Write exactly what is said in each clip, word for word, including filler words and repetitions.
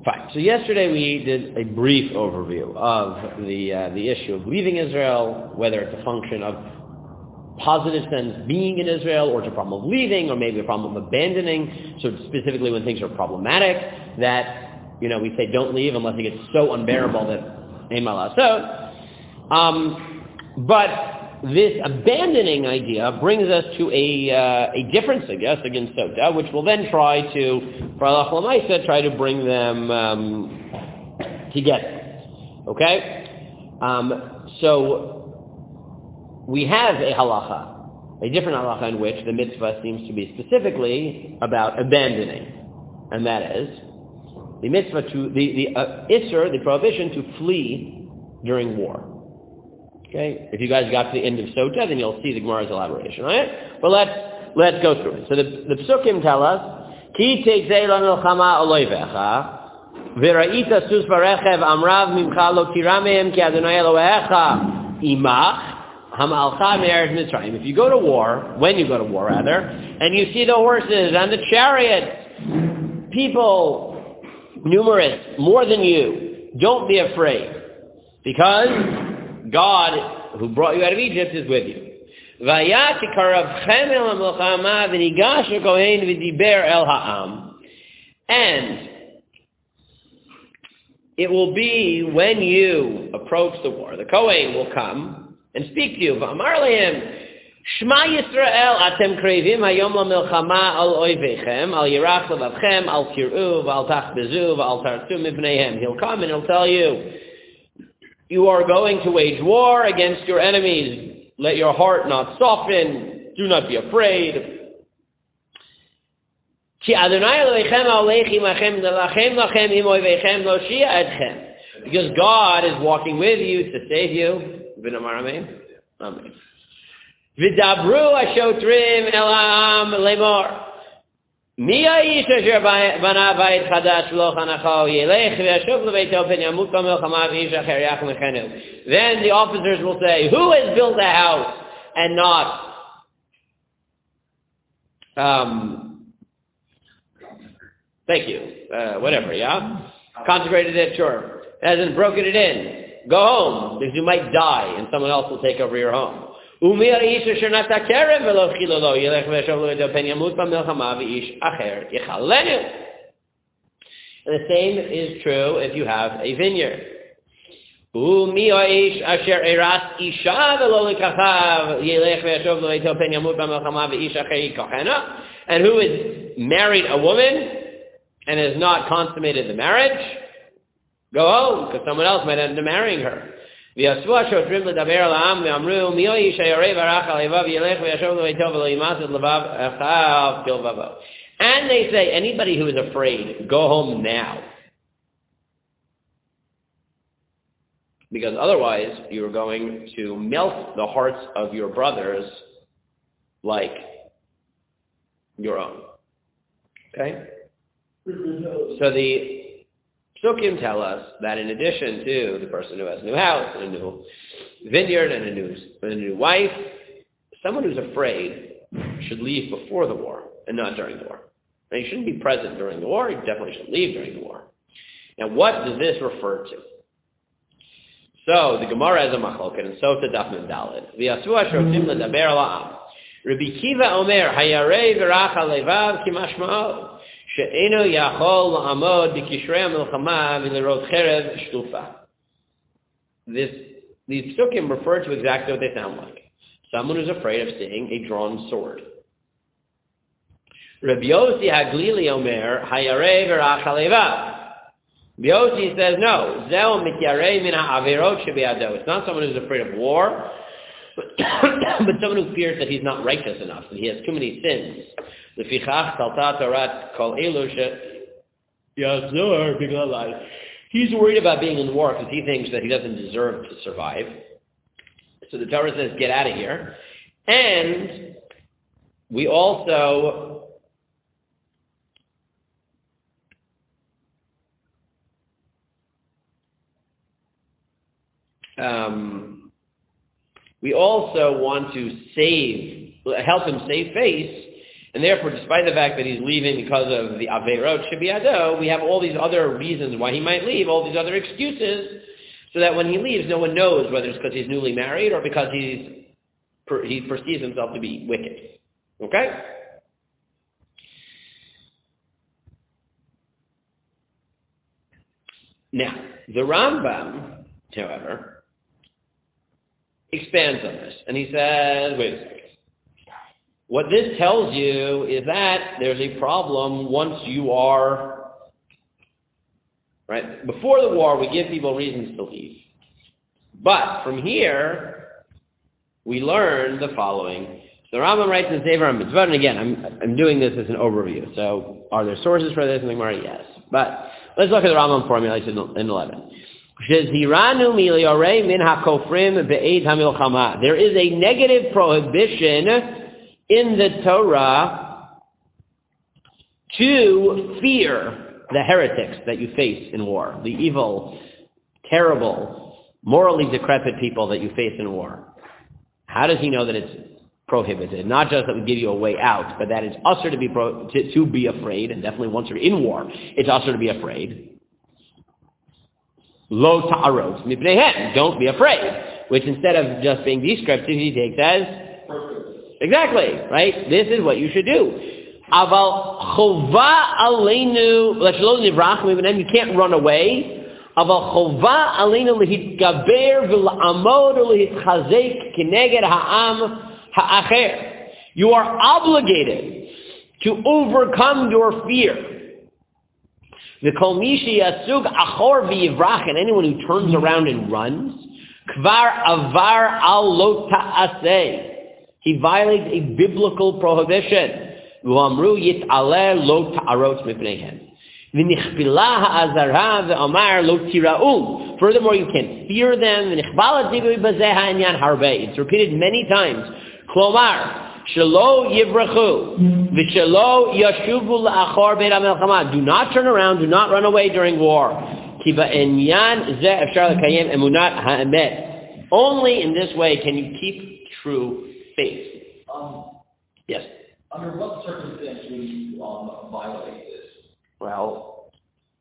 Fine. So yesterday we did a brief overview of the uh, the issue of leaving Israel, whether it's a function of positive sense being in Israel, or it's a problem of leaving, or maybe a problem of abandoning. So specifically when things are problematic, that, you know, we say don't leave unless it gets so unbearable that ein ma la'asot. Um, but this abandoning idea brings us to a uh, a difference, I guess, against Sota, which will then try to, for Halach L'Maisa, try to bring them um, together. Okay? Um, so we have a halacha, a different halacha in which the mitzvah seems to be specifically about abandoning, and that is the mitzvah to the the uh, isser, the prohibition to flee during war. Okay, if you guys got to the end of Sota, then you'll see the Gemara's elaboration on it. But let's let's go through it. So the, the Psukim tell us, Ki teitzei l'milchama olovecha, v'ra'ita sus v'rechev amrav mimcha lo tirameim ki Adonai Elohecha imach hamalcha me'eretz Mitzrayim. If you go to war, when you go to war rather, and you see the horses and the chariots, people numerous, more than you, don't be afraid, because God, who brought you out of Egypt, is with you. And it will be when you approach the war, the Kohen will come and speak to you. V'amar lehem, Shema Yisrael, atem krevim hayom lamilchama al oivechem, al yirach levavchem, al tir'u, v'al tachbezu, v'al tartu mivneihem. He'll come and he'll tell you, you are going to wage war against your enemies. Let your heart not soften. Do not be afraid. Because God is walking with you to save you. Amen. V'dabru hashotrim el ha'am lemor. Mi ha'ish asher bana bayit chadash v'lo chanacho yelech v'yashuv lebeito pen yamut b'milchama v'ish acher yach mechenu. Then the officers will say, who has built a house and not um thank you, uh, whatever, yeah? Consecrated it, sure. Hasn't broken it in. Go home, because you might die and someone else will take over your home. And the same is true if you have a vineyard. And who is married a woman and has not consummated the marriage, go home, because someone else might end up marrying her. And they say, anybody who is afraid, go home now. Because otherwise, you are going to melt the hearts of your brothers like your own. Okay? So the Psukim tell us that in addition to the person who has a new house and a new vineyard and a new, and a new wife, someone who's afraid should leave before the war and not during the war. Now, you shouldn't be present during the war. You definitely should leave during the war. Now, what does this refer to? So, the Gemara has a machloket, and so to Daf Mem Daled. V'yasu hashrotim ledaber la'am. Rabbi Kiva omer, hayarei v'rach alevav kimashma'o. She'enu yachol la'amod b'kishrei ha'milchama v'lerot cherev shtufa. This, these psukim refer to exactly what they sound like. Someone who's afraid of seeing a drawn sword. Rabbi Yossi Haglili omer, hayarei v'rach alevav. Yossi says, no, zeh mityarei min ha'avirot shebe'ado. It's not someone who's afraid of war, but, but someone who fears that he's not righteous enough, that he has too many sins. Lefichach talta torat kol elu she'yazor b'glalai. He's worried about being in war because he thinks that he doesn't deserve to survive. So the Torah says, get out of here. And we also Um, we also want to save, help him save face And therefore, despite the fact that he's leaving because of the Aveirot Shebiyado, we have all these other reasons why he might leave, all these other excuses, so that when he leaves, no one knows whether it's because he's newly married or because he's he perceives himself to be wicked. Okay? Now, the Rambam, however, expands on this, and he says, wait a second. What this tells you is that there's a problem once you are, right, before the war, we give people reasons to leave. But from here, we learn the following. The Rambam writes in Sefer HaMitzvot, and again, I'm, I'm doing this as an overview. So are there sources for this in the Gemara? Yes. But let's look at the Rambam formulation in eleven. There is a negative prohibition in the Torah to fear the heretics that you face in war, the evil, terrible, morally decrepit people that you face in war. How does he know that it's prohibited? Not just that we give you a way out, but that it's usher to be pro- to, to be afraid, and definitely once you're in war, it's usher to be afraid. Lo ta'arot mipneihem, don't be afraid, which instead of just being descriptive, he takes as exactly, right? This is what you should do. Aval chova aleinu l'shelo nivrach mibenem. You can't run away. Aval chova aleinu lehitgaber v'la'amod ulehitchazek kineged ha'am ha'acher. You are obligated to overcome your fear. V'kol mishi yasug achor v'yivrach, and anyone who turns around and runs, kvar avar al lo ta'aseh. He violates a biblical prohibition. Furthermore, you can fear them. It's repeated many times. Do not turn around, do not run away during war. Only in this way can you keep true faith. Um, yes. Under what circumstance would you um, violate this? Well,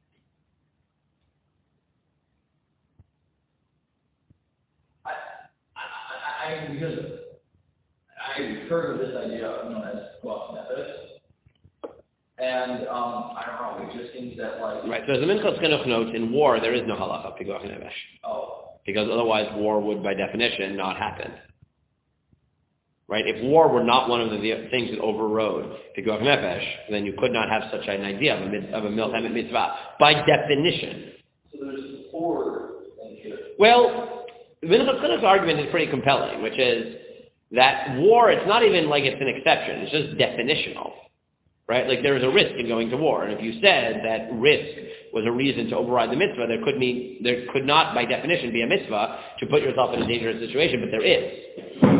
I, I, I because I've heard of this idea known as Koach Nefesh, and um, I don't know. It just seems that like right. So as the Minchas Chinuch notes, in war there is no halacha piguach nefesh. Oh. Because otherwise war would, by definition, not happen. Right? If war were not one of the things that overrode piguach nefesh, then you could not have such an idea of a, of a milchemet mitzvah, by definition. So there's four things here. Well, the Minchas Chinuch's argument is pretty compelling, which is that war, it's not even like it's an exception, it's just definitional. Right? Like there is a risk in going to war, and if you said that risk was a reason to override the mitzvah, there could mean, there could not, by definition, be a mitzvah to put yourself in a dangerous situation, but there is.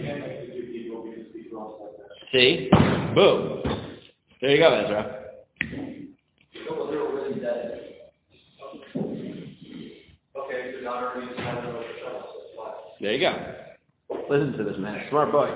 See? Boom. There you go, Ezra. There you go. Listen to this man. Smart boy.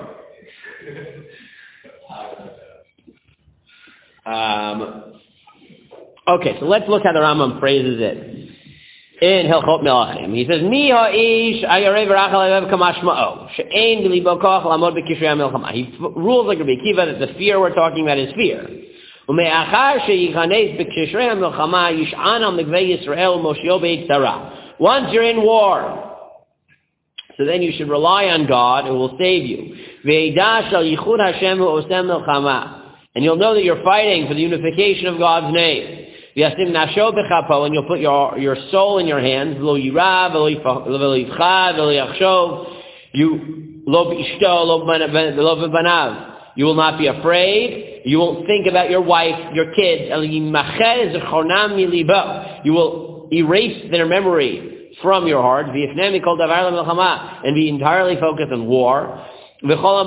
Um, okay, so let's look how the Rambam phrases it. In Hilchot Melachim, he says, "Mi ha'ish ayarev rachel ayarev kamashma'o she'ein b'libo koch lamod b'kishrei hamilchama." He rules like Rabbi Akiva that the fear we're talking about is fear. Ume'achar she'yichanes b'kishrei hamilchama yish'an al mikvei Yisrael moshio b'yitzara. Once you're in war, so then you should rely on God who will save you. Ve'edah shel yichud Hashem hu osem milchama, and you'll know that you're fighting for the unification of God's name. V'yasim nasho b'chapo, and you'll put your your soul in your hands. Lo yirav, lo yifchad, lo yachshov. You lo b'ishto, lo b'banav. You will not be afraid. You won't think about your wife, your kids. El yimachez zechornam milibo. You will erase their memory from your heart. V'yifnei mikol davar le'milchama, and be entirely focused on war. And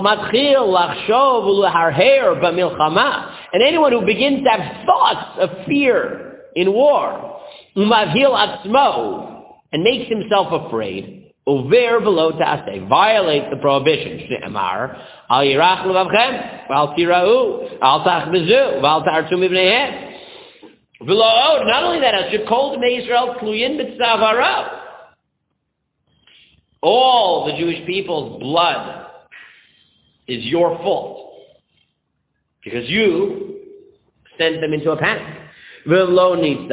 anyone who begins to have thoughts of fear in war, and makes himself afraid, over below ta'aseh, violate the prohibition. Shne'amar, al yirach levavchem, al tira'u, al tachbezu, al ta'artu mibneihem. Below, not only that, as should call the Israel kluyin b'tzavaro. All the Jewish people's blood is your fault because you sent them into a panic. If you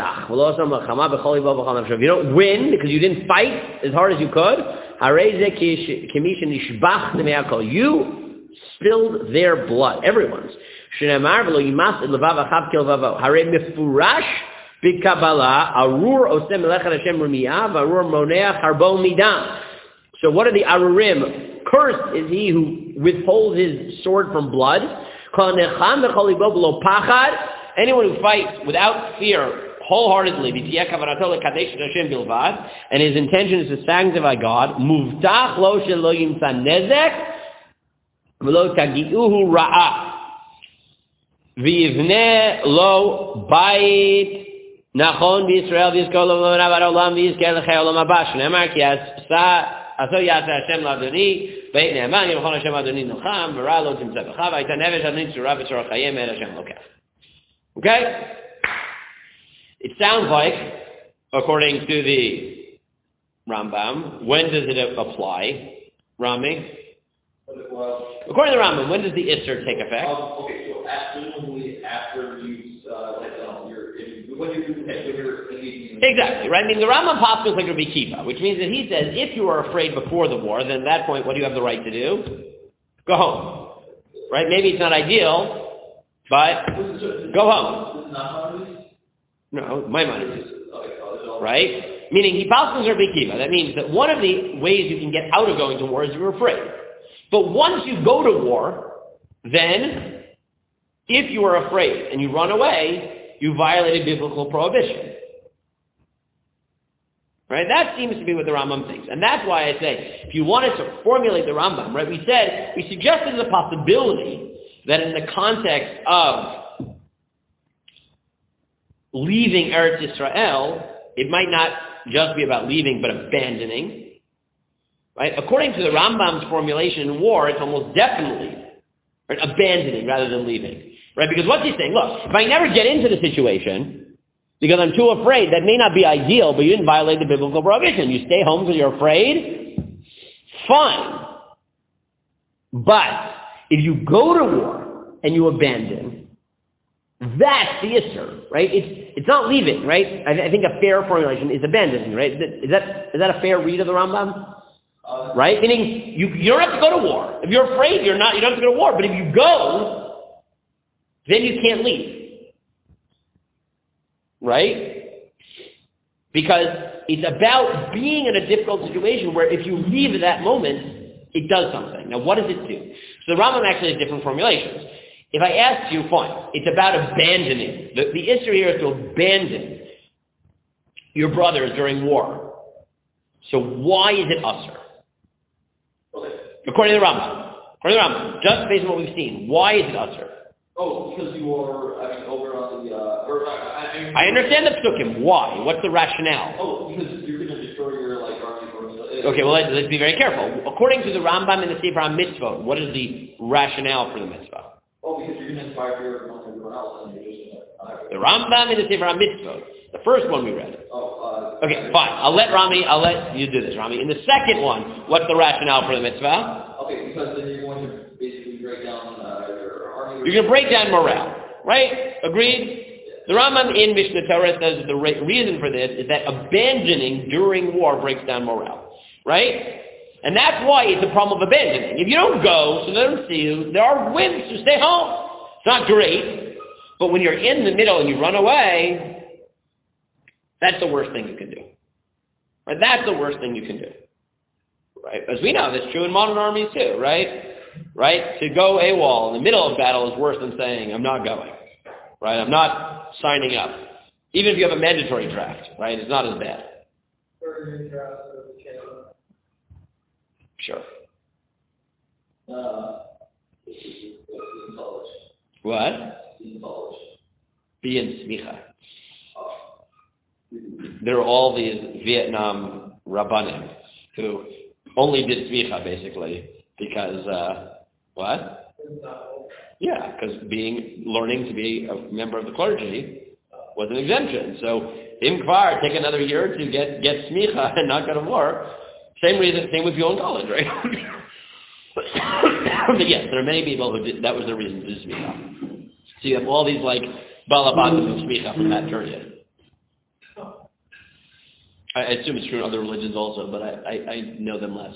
don't win because you didn't fight as hard as you could, you spilled their blood, everyone's. So what are the arurim? Cursed is he who withholds his sword from blood. Anyone who fights without fear, wholeheartedly, and his intention is to sanctify God, muvtach lo shelo yimsa nezek, v'lo tagi'uhu ra'ah, v'yivneh lo bayit nachon b'Yisrael v'yizkol lo navad olam v'yizker l'chei olam haba, shneimar ki aso yaseh Hashem l'Adoni, beit ne'eman yimchon Hashem Adoni nocham, v'ra lo timtzeh b'cha, v'ayta nevesh adoni tzura v'tzor chayim el Hashem lokech. Okay? It sounds like, according to the Rambam, when does it apply, Rami? Well, according to the Rambam, when does the Isser take effect? Um, okay, so absolutely after you, uh, like, um, you're, if, when you're, when you're engaging in... Exactly, right? I mean, the Rambam pops like Rabbi Kiva, which means that he says, if you are afraid before the war, then at that point, what do you have the right to do? Go home. Right? Maybe it's not ideal, but go home. No, my mind is. Right? Meaning, he passes Rabbi Kiva. That means that one of the ways you can get out of going to war is you're afraid. But once you go to war, then, if you are afraid and you run away, you violated biblical prohibition. Right? That seems to be what the Rambam thinks. And that's why I say, if you wanted to formulate the Rambam, right, we said, we suggested the possibility that in the context of leaving Eretz Yisrael, it might not just be about leaving, but abandoning. Right? According to the Rambam's formulation in war, it's almost definitely right, abandoning rather than leaving. Right? Because what's he saying? Look, if I never get into the situation, because I'm too afraid, that may not be ideal, but you didn't violate the biblical prohibition. You stay home because you're afraid, fine. But if you go to war and you abandon, that's the Isser, right? It's it's not leaving, right? I, I think a fair formulation is abandoning, right? Is that is that, is that a fair read of the Rambam? Uh, right? Meaning you you don't have to go to war. If you're afraid, you're not. You don't have to go to war. But if you go, then you can't leave, right? Because it's about being in a difficult situation where if you leave at that moment, it does something. Now, what does it do? So the Rambam actually has different formulations. If I asked you, fine, it's about abandoning. The, the issue here is to abandon your brothers during war. So why is it usher? Okay. According to the Rambam. According to the Rambam, just based on what we've seen, why is it usher? Oh, because you are, I mean, over on the, uh, or, I, I, mean, I understand the psukim. Why? What's the rationale? Oh, because you're going to destroy your, like, army or... Okay, well, let's, let's be very careful. According to the Rambam and the Sefer HaMitzvot, what is the rationale for the mitzvah? Oh, because you're going to inspire fear among everyone else, and you're just going to... The Rambam and the Sefer HaMitzvot, the first one we read. Oh, uh... Okay, fine. I'll let Rami, I'll let you do this, Rami. In the second one, what's the rationale for the mitzvah? Okay, because then you're going to basically break down uh, your army... You're going to break down morale, right? Agreed? The Rambam in Mishnah Torah says that the re- reason for this is that abandoning during war breaks down morale. Right? And that's why it's a problem of abandoning. If you don't go, so they don't see you, there are wimps who stay home. It's not great, but when you're in the middle and you run away, that's the worst thing you can do. Right? That's the worst thing you can do. Right? As we know, that's true in modern armies too, right? Right? To go AWOL in the middle of battle is worse than saying, I'm not going. Right? I'm not signing up. Even if you have a mandatory draft, right? It's not as bad. Sure. Uh, in college. What? In college. Be in smicha. Oh. There are all these Vietnam rabbanim who only did smicha, basically, because, uh, what? Yeah, because being, learning to be a member of the clergy was an exemption. So, im kvar, take another year to get, get smicha and not go to war. Same reason, same with you in college, right? But yes, there are many people who did, that was the reason to do smicha. So you have all these, like, balabatas of smicha from that period. I assume it's true in other religions also, but I, I, I know them less.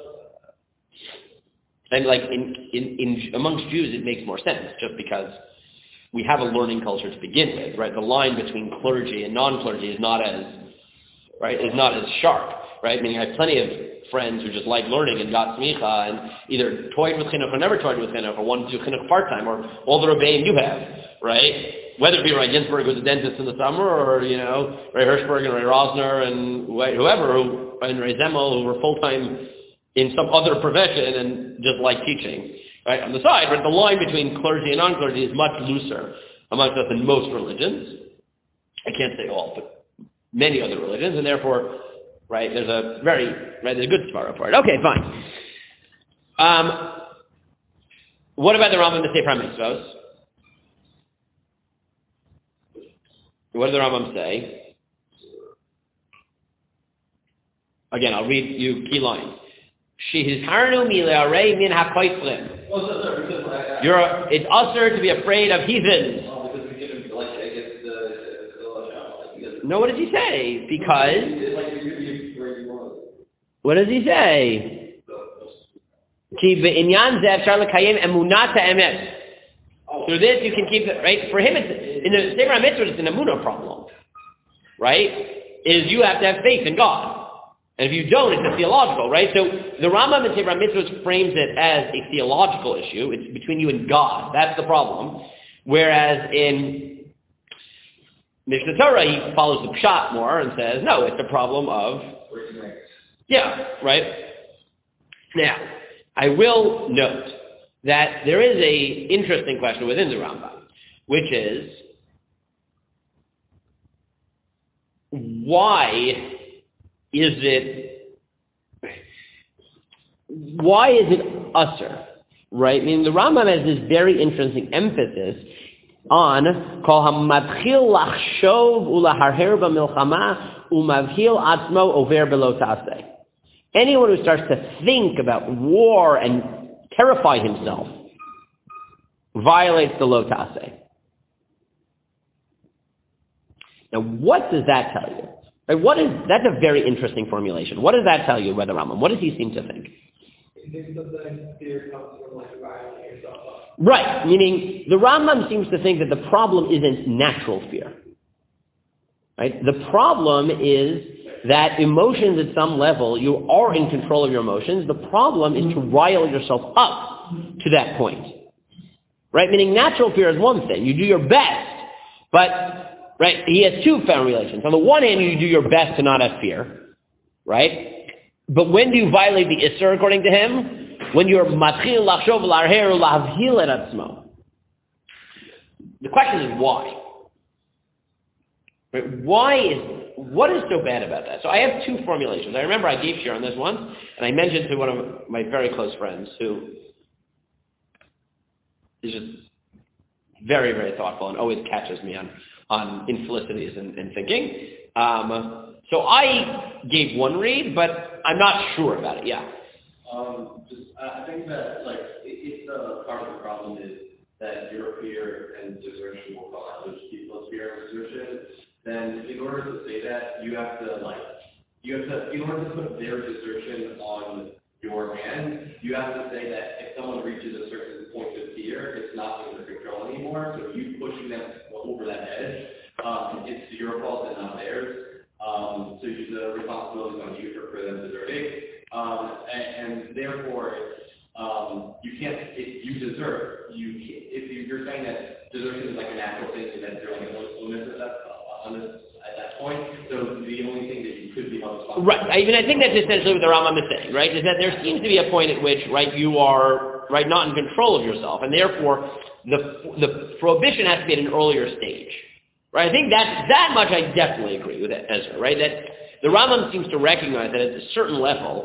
And like in, in, in amongst Jews, it makes more sense just because we have a learning culture to begin with, right? The line between clergy and non-clergy is not as, right, is not as sharp, right? Meaning I have plenty of friends who just like learning and got smicha and either toyed with chinuch or never toyed with chinuch or wanted to do chinuch part-time or all the rebbeim you have, right? Whether it be Ray Ginsburg, who's a dentist in the summer, or, you know, Ray Hirschberg and Ray Rosner and whoever, who, and Ray Zemmel, who were full-time in some other profession and just like teaching, right? On the side, but the line between clergy and non-clergy is much looser amongst us than most religions. I can't say all, but many other religions, and therefore, right, there's a very, right, there's a good svara for it. Okay, fine. Um, what about the Rambam Sefer HaMitzvos? What does the Rambam say? Again, I'll read you key lines. Shehizharnu mile'arei min ha'koiflim. You're, it's usher to be afraid of heathens. No, what does he say? Because, what does he say? Ki be'inyan ze efshar l'kayem emunat ha'emet. Through this, you can keep it, right? For him, it's, in the Sefer HaMitzvot, it's an emunah problem, right? Is you have to have faith in God. And if you don't, it's a theological, right? So the Rambam in Sefer HaMitzvot frames it as a theological issue. It's between you and God. That's the problem. Whereas in Mishnah Torah, he follows the pshat more and says, no, it's a problem of... Yeah, right? Now, I will note that there is a interesting question within the Rambam, which is, why is it, why is it usher, right? I mean, the Rambam has this very interesting emphasis on kol hamatchil lachshov ulaharher b'milchama umavhil atzmo over below taseh. Anyone who starts to think about war and terrify himself violates the lo taseh. Now, what does that tell you? Right, what is, that's a very interesting formulation. What does that tell you about the Rambam? What does he seem to think? He thinks that fear comes from like violating yourself up. Right, meaning the Rambam seems to think that the problem isn't natural fear. Right? The problem is that emotions at some level, you are in control of your emotions. The problem is to rile yourself up to that point. Right? Meaning natural fear is one thing. You do your best. But, right, he has two formulations. On the one hand, you do your best to not have fear. Right? But when do you violate the Isser according to him? When you're matchil lachshov l'arher u'lavhil et atzmo. The question is why? Right? Why is, what is so bad about that? So I have two formulations. I remember I gave share on this once, and I mentioned to one of my very close friends who is just very, very thoughtful and always catches me on, on infelicities and, and thinking. Um, so I gave one read, but I'm not sure about it. Yeah. Um, just, I think that, like, if the part of the problem is that your fear and desertion will cause other people's fear and desertion, then in order to say that, you have to, like, you have to, in order to put their desertion on your hand, you have to say that if someone reaches a certain point of fear, it's not under control anymore. So you pushing them over that edge, um, it's your fault and not theirs. Um, so the responsibility is on you for, for them deserting. Um, and, and therefore, um, you can't, if you deserve, you, if you, you're saying that desertion is like a natural thing and that they're like a limit at that, at that point, so the only thing that you could be held responsible. Right. I mean, I think that's essentially what the Rambam is saying, right? Is that there seems to be a point at which, right, you are, right, not in control of yourself, and therefore the the prohibition has to be at an earlier stage, right? I think that that much I definitely agree with Ezra, right? That the Rambam seems to recognize that at a certain level,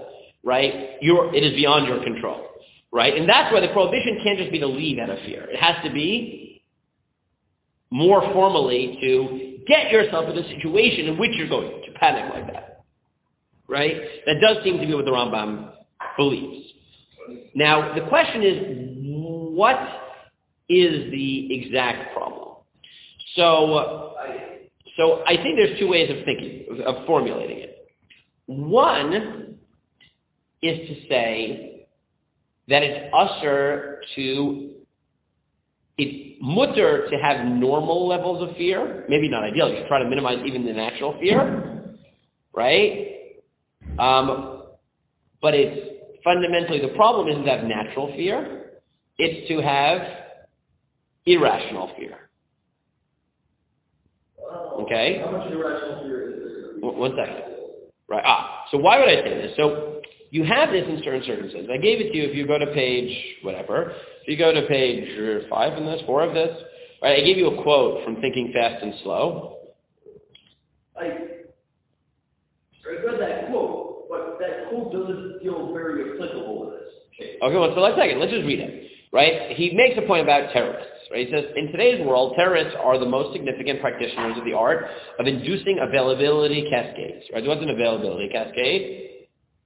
right? You're, it is beyond your control, right? And that's why the prohibition can't just be to leave out of fear. It has to be more formally to get yourself in a situation in which you're going to panic like that, right? That does seem to be what the Rambam believes. Now, the question is, what is the exact problem? So, so I think there's two ways of thinking, of, of formulating it. One is to say that it's usher to, it's mutter to have normal levels of fear, maybe not ideal, you should try to minimize even the natural fear, right? Um, but it's fundamentally, the problem isn't to have natural fear, it's to have irrational fear. Okay? How much irrational fear is there? One second. Right. Ah, so why would I say this? So you have this in certain circumstances. I gave it to you if you go to page whatever. If you go to page five in this, four of this, right? I gave you a quote from Thinking Fast and Slow. I, I read that quote, but that quote doesn't feel very applicable to this case. Okay, well, so let's second. Let's just read it. Right? He makes a point about terrorists. Right? He says, in today's world, terrorists are the most significant practitioners of the art of inducing availability cascades. Right? What's an availability cascade?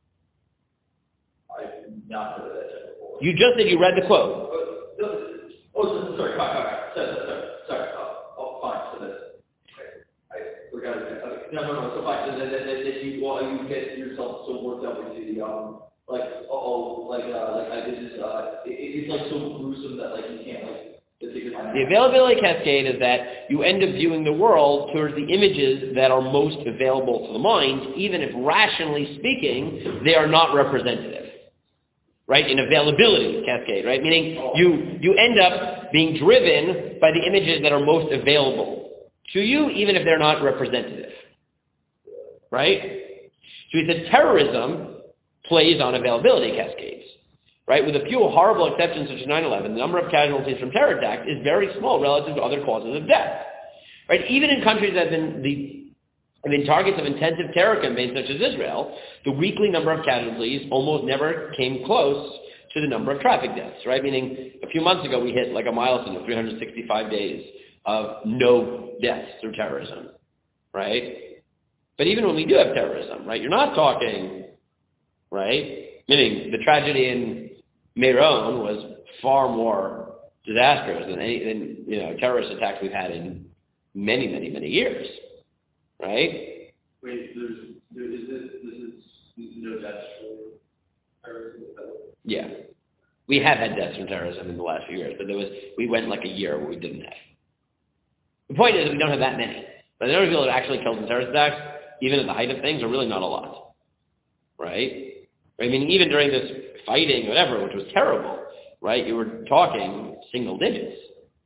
I've not heard of that before. You just said you read the quote. Oh, no, oh so, sorry, fine, fine, fine. Sorry, sorry, sorry. Oh, oh, fine. So that, okay. I forgot it. Okay. No, no, no. So fine. So that, that, that, that you, well, you get yourself so worked up into the, um, like, uh-oh, like, uh, like I did this, uh, it, it's like so gruesome that, like, you can't, like, the availability cascade is that you end up viewing the world towards the images that are most available to the mind, even if rationally speaking, they are not representative. Right? An availability cascade, right? Meaning you, you end up being driven by the images that are most available to you, even if they're not representative. Right? So he said terrorism plays on availability cascades. Right? With a few horrible exceptions such as nine eleven, the number of casualties from terror attacks is very small relative to other causes of death. Right? Even in countries that have been, the, have been targets of intensive terror campaigns such as Israel, the weekly number of casualties almost never came close to the number of traffic deaths. Right? Meaning a few months ago we hit like a milestone of three hundred sixty-five days of no deaths through terrorism. Right? But even when we do have terrorism, right, you're not talking, right, meaning the tragedy in Meron was far more disastrous than any than, you know, terrorist attacks we've had in many, many, many years, right? Wait, there's, there is this, this is no deaths for terrorism? Yeah. We have had deaths from terrorism in the last few years, but there was, we went like a year where we didn't have. The point is we don't have that many. But the number of people that are actually killed in terrorist attacks, even at the height of things, are really not a lot, right? I mean, even during this fighting, whatever, which was terrible, right? You were talking single digits,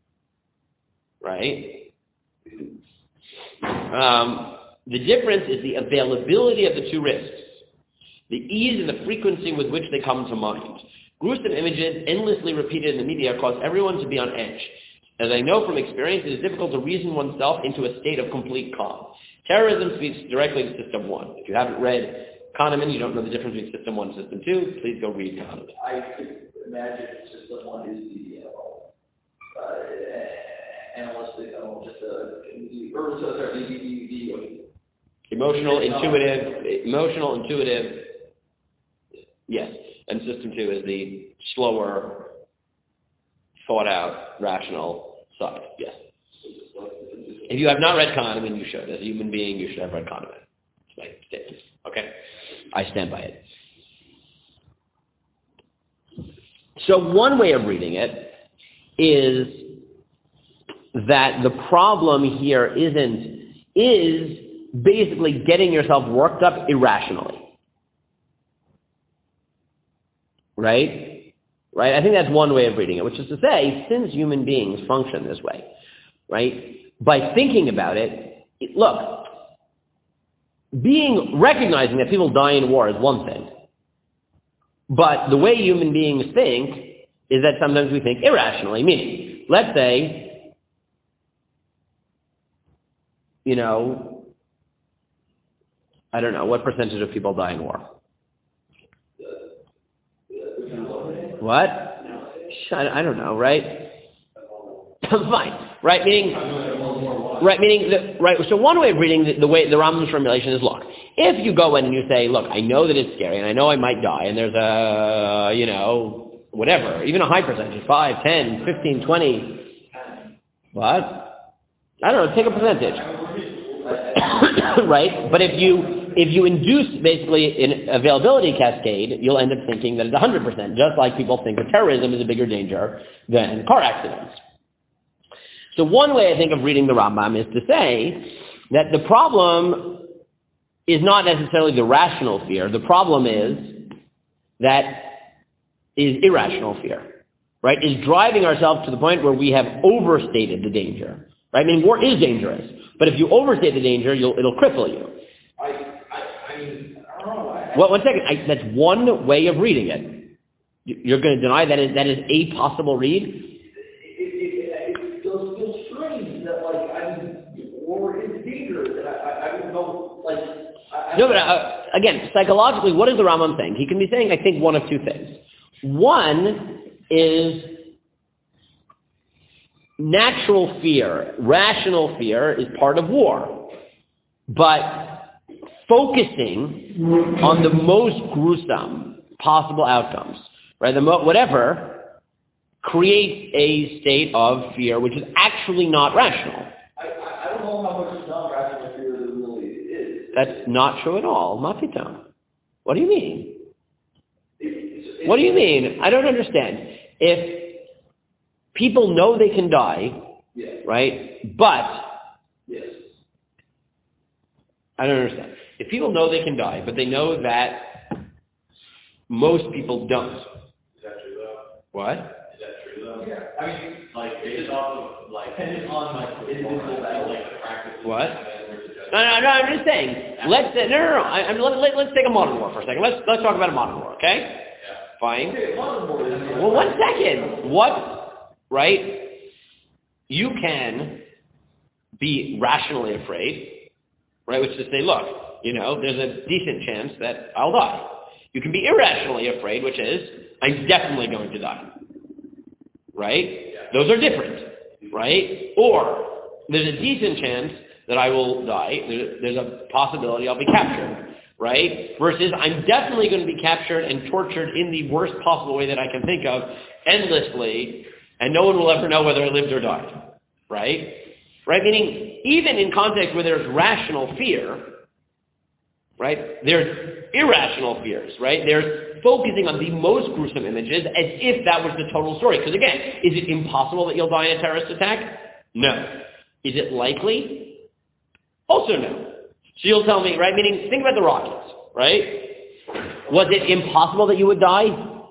right? Um, the difference is the availability of the two risks, the ease and the frequency with which they come to mind. Gruesome images endlessly repeated in the media cause everyone to be on edge. As I know from experience, it is difficult to reason oneself into a state of complete calm. Terrorism speaks directly to System one. If you haven't read Kahneman, you don't know the difference between System one and System two, please go read Kahneman. I could imagine System one is the uh, uh, analytic, I don't know, just uh, the, or sorry, the, the, the, Emotional, intuitive, emotional, intuitive, yes. And System two is the slower, thought-out, rational side, yes. If you have not read Kahneman, you should. As a human being, you should have read Kahneman. That's my statement. Okay? I stand by it. So one way of reading it is that the problem here isn't, is basically getting yourself worked up irrationally. Right? Right? I think that's one way of reading it, which is to say, since human beings function this way, right, by thinking about it, it look, being, recognizing that people die in war is one thing. But the way human beings think is that sometimes we think irrationally, meaning, let's say, you know, I don't know, what percentage of people die in war? What? I, I don't know, right? Fine, right? Meaning, right? Meaning, the, right? So one way of reading the, the way the Rambam's formulation is: look, if you go in and you say, look, I know that it's scary, and I know I might die, and there's a, you know, whatever, even a high percentage, five, ten, fifteen, twenty. What? I don't know. Take a percentage, right? But if you if you induce basically an availability cascade, you'll end up thinking that it's one hundred percent, just like people think that terrorism is a bigger danger than car accidents. So one way I think of reading the Rambam is to say that the problem is not necessarily the rational fear. The problem is that is irrational fear, right? Is driving ourselves to the point where we have overstated the danger, right? I mean, war is dangerous, but if you overstate the danger, you'll, it'll cripple you. I, I, I mean, I don't know. I, Well, one second. I, that's one way of reading it. You're going to deny that is, that is a possible read? It, it, it feels, feels strange that, like, I mean, war is dangerous, and I, I, I don't know, like... I, No, but uh, again, psychologically, what is the Rambam saying? He can be saying, I think, one of two things. One is natural fear, rational fear is part of war. But focusing on the most gruesome possible outcomes, right? The mo- whatever creates a state of fear which is actually not rational. I, I, I don't know how much non-rational fear there really is. That's not true at all. Mapitam. What do you mean? It's, it's, What do you mean? I don't understand. If people know they can die, yeah. right? But Yes. I don't understand. If people know they can die, but they know that most people don't. Is that true though? What? Is that true though? Yeah. I mean, Like based off of like depending on like individual battle, like the practice. What? No, no, no. I'm just saying. Let's no, no, no. I, I mean, let, let, let's take a modern war for a second. Let's let's talk about a modern war, okay? Yeah. Fine. okay, modern war is- Well, one second. What? Right? You can be rationally afraid, right? Which is to say, look, you know, there's a decent chance that I'll die. You can be irrationally afraid, which is, I'm definitely going to die. Right? Yeah. Those are different, right? Or there's a decent chance that I will die. There's, there's a possibility I'll be captured, right? Versus I'm definitely going to be captured and tortured in the worst possible way that I can think of, endlessly, and no one will ever know whether I lived or died, right? Right? Meaning, even in context where there's rational fear, right, there's irrational fears, right? There's focusing on the most gruesome images as if that was the total story. Because again, is it impossible that you'll die in a terrorist attack? No. Is it likely? Also no. So you'll tell me, right, meaning, think about the rockets, right? Was it impossible that you would die?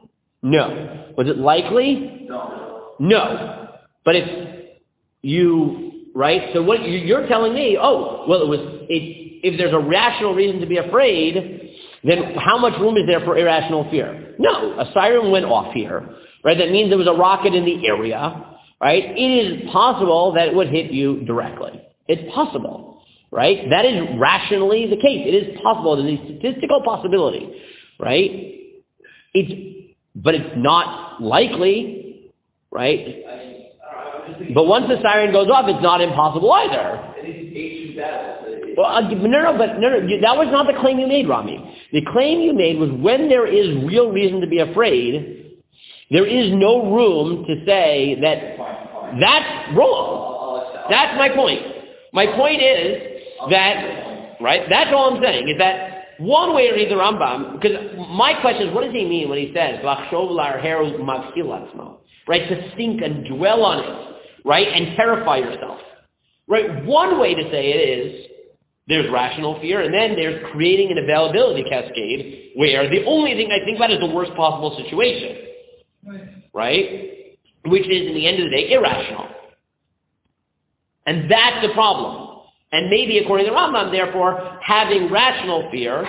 No. Was it likely? No. No. But if you, right, so what you're telling me, oh, well, it was, it, if there's a rational reason to be afraid, then how much room is there for irrational fear? No, a siren went off here, right? That means there was a rocket in the area, right? It is possible that it would hit you directly. It's possible, right? That is rationally the case. It is possible. It is a statistical possibility, right? It's, but it's not likely, right? I mean, I don't know, I'm just thinking, But once the siren goes off, it's not impossible either. in these ancient battles, it- Well, uh, no, no, but no, no, you, that was not the claim you made, Rami. The claim you made was when there is real reason to be afraid, there is no room to say that fine, fine. that's wrong. I'll, I'll accept. That's my point. My point is that, right, that's all I'm saying, is that one way to read the Rambam, because my question is, what does he mean when he says, right, to think and dwell on it, right, and terrify yourself. Right, one way to say it is, there's rational fear, and then there's creating an availability cascade where the only thing I think about is the worst possible situation, right? Which is, in the end of the day, irrational. And that's the problem. And maybe, according to Rambam, therefore, having rational fear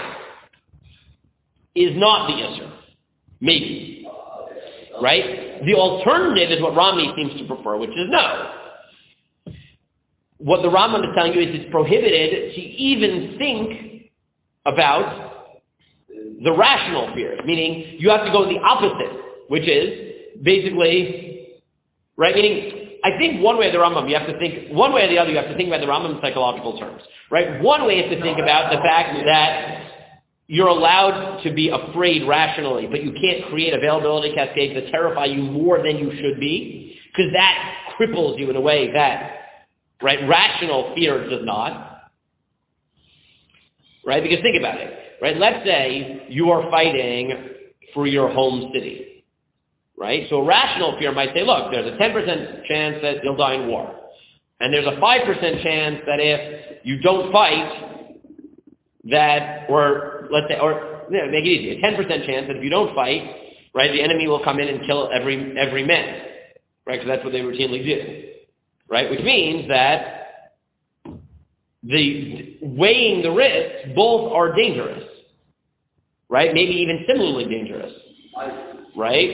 is not the answer. Maybe. Right? The alternative is what Rami seems to prefer, which is no. What the Rambam is telling you is it's prohibited to even think about the rational fears, meaning you have to go the opposite which is basically, right, meaning, I think one way of the Rambam, you have to think, one way or the other, you have to think about the Rambam in psychological terms, right? One way is to think about the fact that you're allowed to be afraid rationally, but you can't create availability cascades that terrify you more than you should be, because that cripples you in a way that, right, rational fear does not, right? Because think about it, right? Let's say you are fighting for your home city, right? So a rational fear might say, look, there's a ten percent chance that you'll die in war, and there's a five percent chance that if you don't fight, that, or let's say, or you know, make it easy, a ten percent chance that if you don't fight, right, the enemy will come in and kill every every man, right? Because that's what they routinely do, right? Which means that the weighing the risks, both are dangerous, right? Maybe even similarly dangerous, right?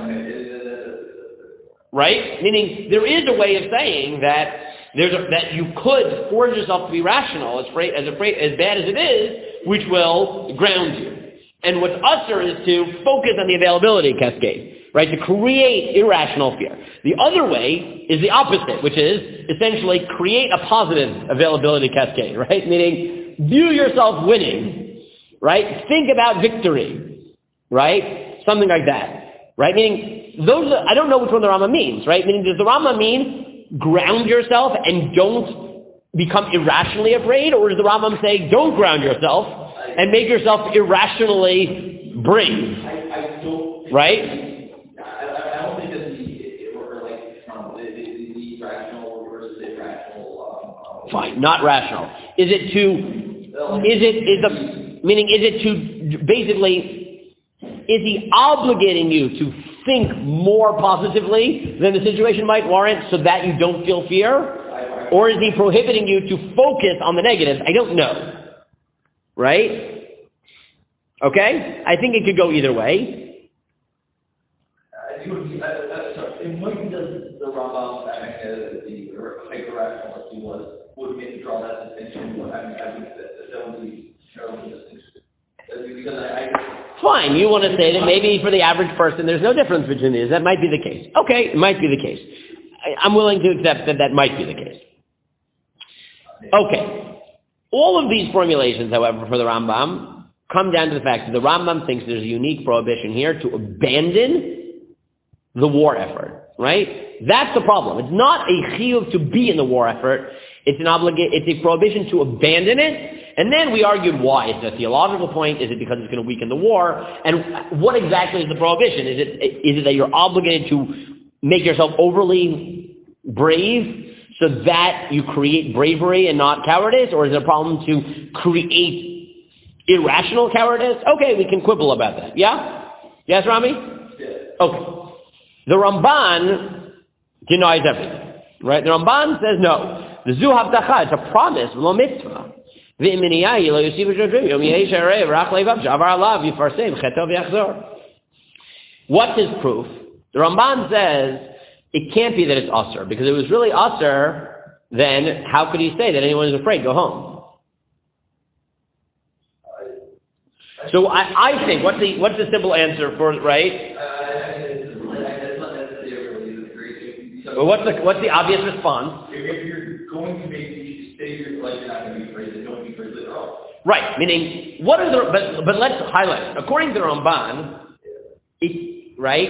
Right? Meaning there is a way of saying that there's a, that you could force yourself to be rational, as, fra- as, afraid, as bad as it is, which will ground you. And what's usher is to focus on the availability cascade, right? To create irrational fear. The other way is the opposite, which is essentially create a positive availability cascade, right? Meaning view yourself winning, right? Think about victory, right? Something like that, right? Meaning those are, I don't know which one the Rama means, right? Meaning does the Rama mean ground yourself and don't become irrationally afraid, or does the Rambam say don't ground yourself and make yourself irrationally brave? I, I don't. Right? I, I don't think that the or like from the, the, the rational versus irrational. Um, Fine, not rational. Is it to? Is it is the meaning? Is it to basically? Is he obligating you to think more positively than the situation might warrant so that you don't feel fear? Or is he prohibiting you to focus on the negatives? I don't know. Right? Okay? I think it could go either way. I think uh, uh, sorry, in what does the Rambam, I mean, uh, the hyper-rationality was, would make draw that distinction, but I mean, I think that that would be terrible distinction. Because I, I Fine, you want to say that maybe for the average person there's no difference between these. That might be the case. Okay, it might be the case. I, I'm willing to accept that that might be the case. Okay. All of these formulations, however, for the Rambam, come down to the fact that the Rambam thinks there's a unique prohibition here to abandon the war effort, right? That's the problem. It's not a chiyuv to be in the war effort. It's an obliga- It's a prohibition to abandon it. And then we argued why. Is it a theological point? Is it because it's going to weaken the war? And what exactly is the prohibition? Is it is it that you're obligated to make yourself overly brave so that you create bravery and not cowardice? Or is it a problem to create irrational cowardice? Okay, we can quibble about that. Yeah? Yes, Rami? Yeah. Okay. The Ramban denies everything. Right? The Ramban says no. The Zu Havdacha, it's a promise, lo mitzvah. What's his proof? The Ramban says it can't be that it's usher, because if it was really usher, then how could he say that anyone is afraid? Go home. So I, I think what's the what's the simple answer for right? Well, what's the what's the obvious response? If you're going to make these say you're like you're not going to be afraid, then don't be afraid at all. Right. Meaning, what are the but but let's highlight. According to the Ramban, it, right?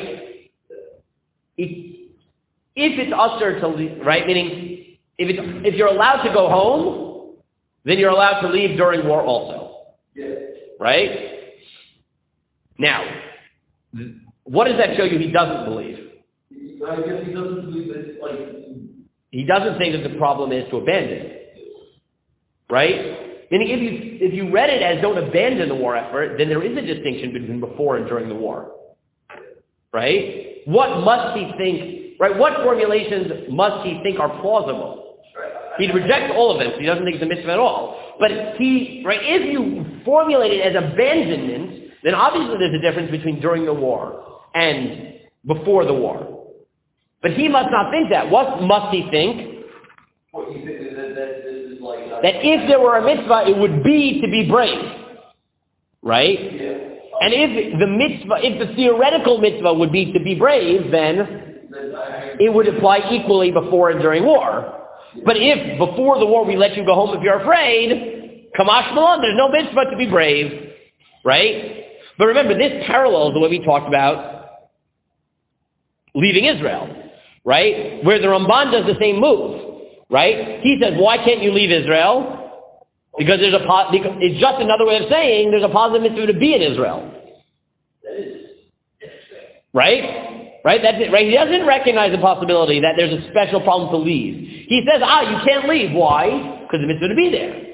It, if it's usher to leave, right? Meaning, if it's if you're allowed to go home, then you're allowed to leave during war also. Yeah. Right. Now, what does that show you? He doesn't believe. I guess he doesn't believe that, like... He doesn't think that the problem is to abandon it. Right? Meaning if you, if you read it as don't abandon the war effort, then there is a distinction between before and during the war. Right? What must he think, right? What formulations must he think are plausible? He'd reject all of them, so he doesn't think it's a mitzvah at all. But he, right, if you formulate it as abandonment, then obviously there's a difference between during the war and before the war. But he must not think that. What must he think? What you think is that, that this is like... Uh, that if there were a mitzvah, it would be to be brave. Right? Yeah. And if the mitzvah, if the theoretical mitzvah would be to be brave, then it would apply equally before and during war. But if before the war we let you go home if you're afraid, kamash malon, there's no mitzvah to be brave, right? But remember, this parallels the way we talked about leaving Israel, right? Where the Ramban does the same move, right? He says, why can't you leave Israel? Because there's a po- because it's just another way of saying there's a positive mitzvah to be in Israel. That is interesting. Right? Right? That's it, right? He doesn't recognize the possibility that there's a special problem to leave. He says, ah, you can't leave. Why? Because the mitzvah to be there.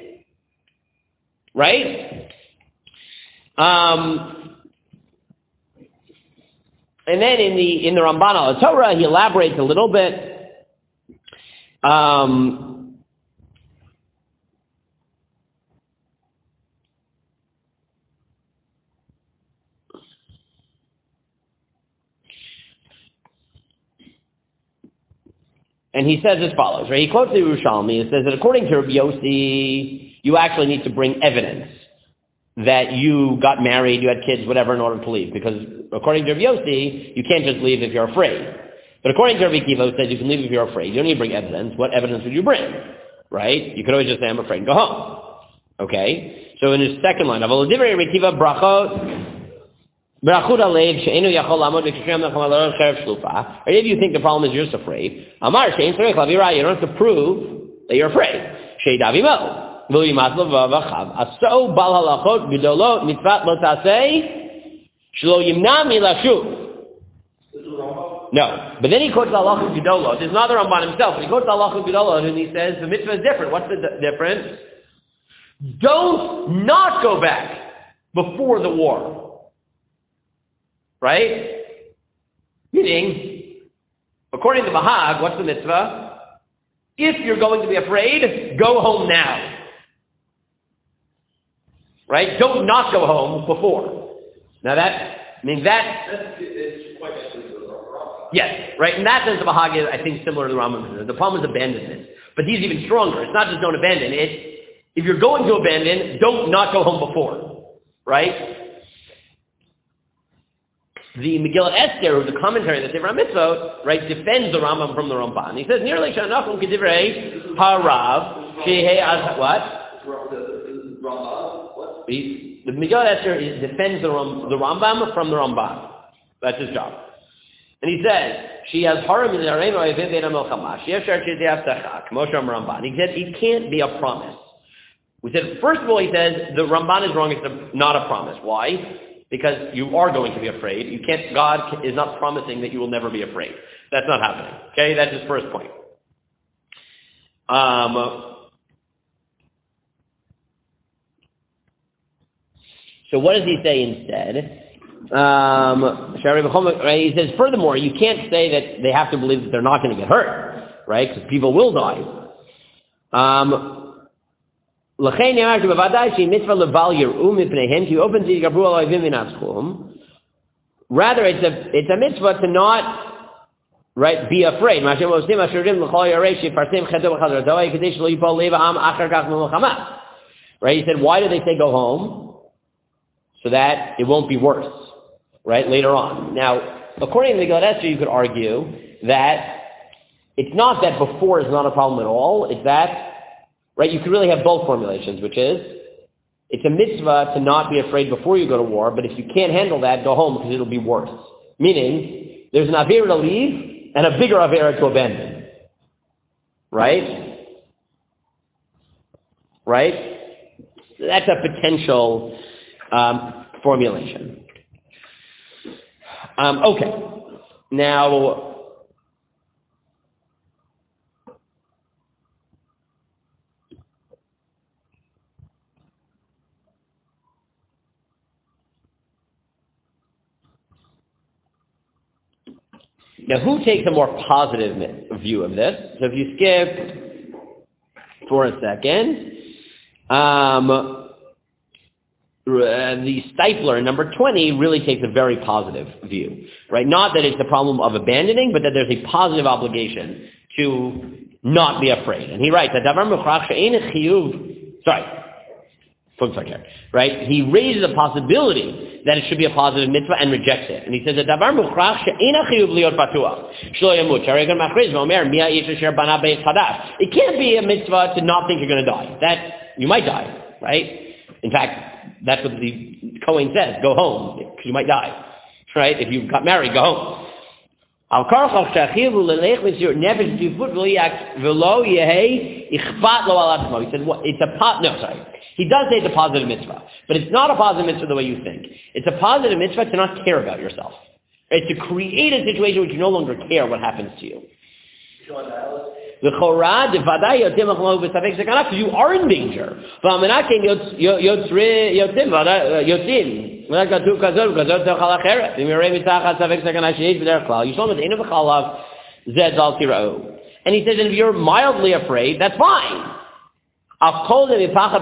Right? Um, and then in the in the Ramban al Torah, he elaborates a little bit. Um, And he says as follows, right? He quotes the Yerushalmi. It says that according to Rabbi Yossi, you actually need to bring evidence that you got married, you had kids, whatever, in order to leave. Because according to Rabbi Yossi, you can't just leave if you're afraid. But according to Rabbi Kiva, it says you can leave if you're afraid. You don't need to bring evidence. What evidence would you bring? Right? You could always just say, I'm afraid, and go home. Okay? So in his second line, Rabbi Kiva, brachot, Brachud alev she'enu yachol lamod v'kishem lechamad cherev shlufa. Or if you think the problem is you're just afraid, Amar she'en tzorech lavira, you don't have to prove that you're afraid. She'edavimo v'lo yimatlo v'avachav aso bal halachot g'dolot mitzvat lo taseh shelo yimna milashuv. No, but then he quotes halachot g'dolot. There's another Ramban himself, but he quotes halachot g'dolot and he says the mitzvah is different. What's the d- difference? Don't not go back before the war. Right? Meaning, according to Bahag, what's the mitzvah? If you're going to be afraid, go home now. Right? Don't not go home before. Now that, I mean that... It's quite different. Yes, right? In that sense, the Bahag is, I think, similar to the Rambam. The problem is abandonment. But he's even stronger. It's not just don't abandon. It's, if you're going to abandon, don't not go home before. Right? The Megillah Esther, the commentary that Sefer HaMitzvot, right, defends the Rambam from the Ramban. He says, nearly shanachum kedivrei harav shehei az what? The Megillah Esther defends the, Ram, the Rambam from the Ramban. That's his job. And he says, she has haram in the areno evim bein ha-melchama. She has shar shezeh avtacha, k'mo sham Ramban. He said, it can't be a promise. We said, first of all, he says, the Ramban is wrong, it's a, not a promise. Why? Because you are going to be afraid. You can't, God is not promising that you will never be afraid. That's not happening. Okay, that's his first point. Um, so what does he say instead? Um, he says, furthermore, you can't say that they have to believe that they're not going to get hurt, right? Because people will die. Um, Rather, it's a it's a mitzvah to not right be afraid. Right? He said, why do they say go home? So that it won't be worse, right? Later on. Now, according to the Megillah Esther, you could argue that it's not that before is not a problem at all. It's that right, you could really have both formulations, which is, it's a mitzvah to not be afraid before you go to war, but if you can't handle that, go home because it'll be worse. Meaning, there's an avera to leave and a bigger avera to abandon. Right? Right? That's a potential um, formulation. Um, okay. Now, Now, who takes a more positive view of this? So if you skip for a second, um, the Stifler, number twenty, really takes a very positive view, right? Not that it's the problem of abandoning, but that there's a positive obligation to not be afraid. And he writes, sorry, right? He raises a possibility that it should be a positive mitzvah and rejects it. And he says that davar mukhrach she'ena chiyuv liot batuach shelo yamut sharei gan machriz v'omer mi ha'ish asher bana beit chadash. It can't be a mitzvah to not think you're going to die. That you might die, right? In fact, that's what the Kohen says: go home because you might die, right? If you got married, go home. Al karchach she'achiv u'lelech v'zir nefesh tifut v'liyak v'lo yehei ichbat lo al atzmo. He said, what? It's a pot. No, sorry. He does say it's a positive mitzvah, but it's not a positive mitzvah the way you think. It's a positive mitzvah to not care about yourself. It's to create a situation where you no longer care what happens to you. Because you are in danger. And he says, if you're mildly afraid, that's fine. Now he comes up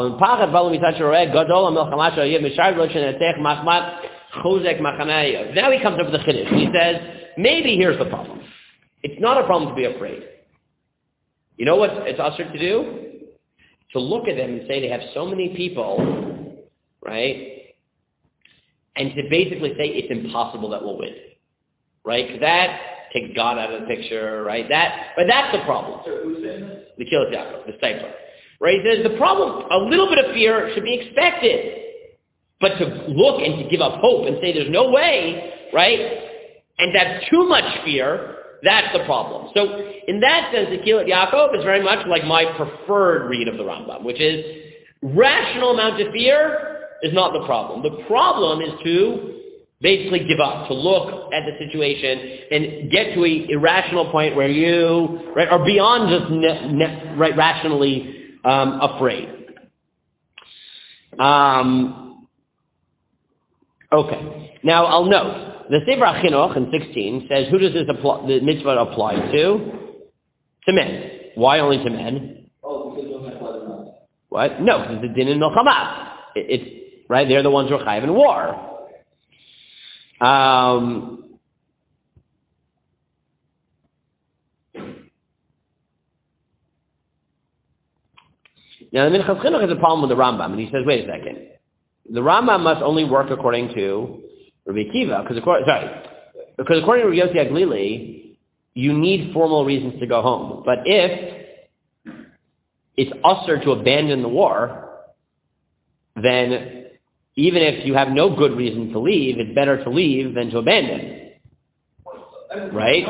with the chiddush. He says, maybe here's the problem. It's not a problem to be afraid. You know what it's usher to do? To look at them and say they have so many people, right? And to basically say it's impossible that we'll win. Right? Because that takes God out of the picture, right? That, but that's the problem. So who's saying this? The Kilat Yaakov, the stipler. Right? He says the problem, a little bit of fear should be expected. But to look and to give up hope and say there's no way, right? And to have too much fear, that's the problem. So in that sense, the Kilat Yaakov is very much like my preferred read of the Rambam, which is rational amount of fear is not the problem. The problem is to basically give up, to look at the situation and get to an irrational point where you right, are beyond just ne- ne- right, rationally um, afraid. Um, okay. Now I'll note. The Sefer HaChinuch in sixteen says, who does this apply, the mitzvah apply to? To men. Why only to men? Oh, because women apply to men. What? No, because it's the din in Milchama. It, it's, right, they're the ones who are chayiv in war. Um, now, the Minchas Chinuch has a problem with the Rambam, and he says, wait a second. The Rambam must only work according to Rabbi Akiva, because according, sorry, because according to Rabbi Yossi Aglili, you need formal reasons to go home. But if it's usher to abandon the war, then even if you have no good reason to leave, it's better to leave than to abandon. Right?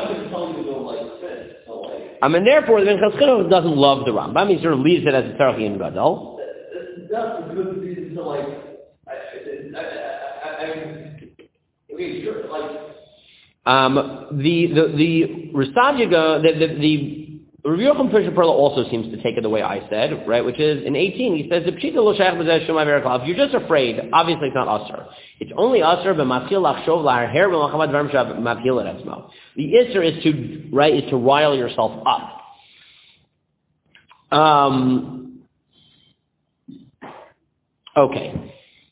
I mean, therefore, the Minchas Chinuch doesn't love the Rambam. He sort of leaves it as a Tzarchi and Gadol. That's a good reason to like. I, I, I, I mean. Okay, sure. Like, um, the the the Risav the the, the Rabbi Yochanan Pisher Perla also seems to take it the way I said, right? Which is in eighteen, he says the Pshita lo shayach b'zeh shomai v'erekal. If you're just afraid, obviously it's not asur. It's only asur b'matzil lachshov laher b'malchamat dvarim shemapil et etzmo. The isur is to right is to rile yourself up. Um. Okay.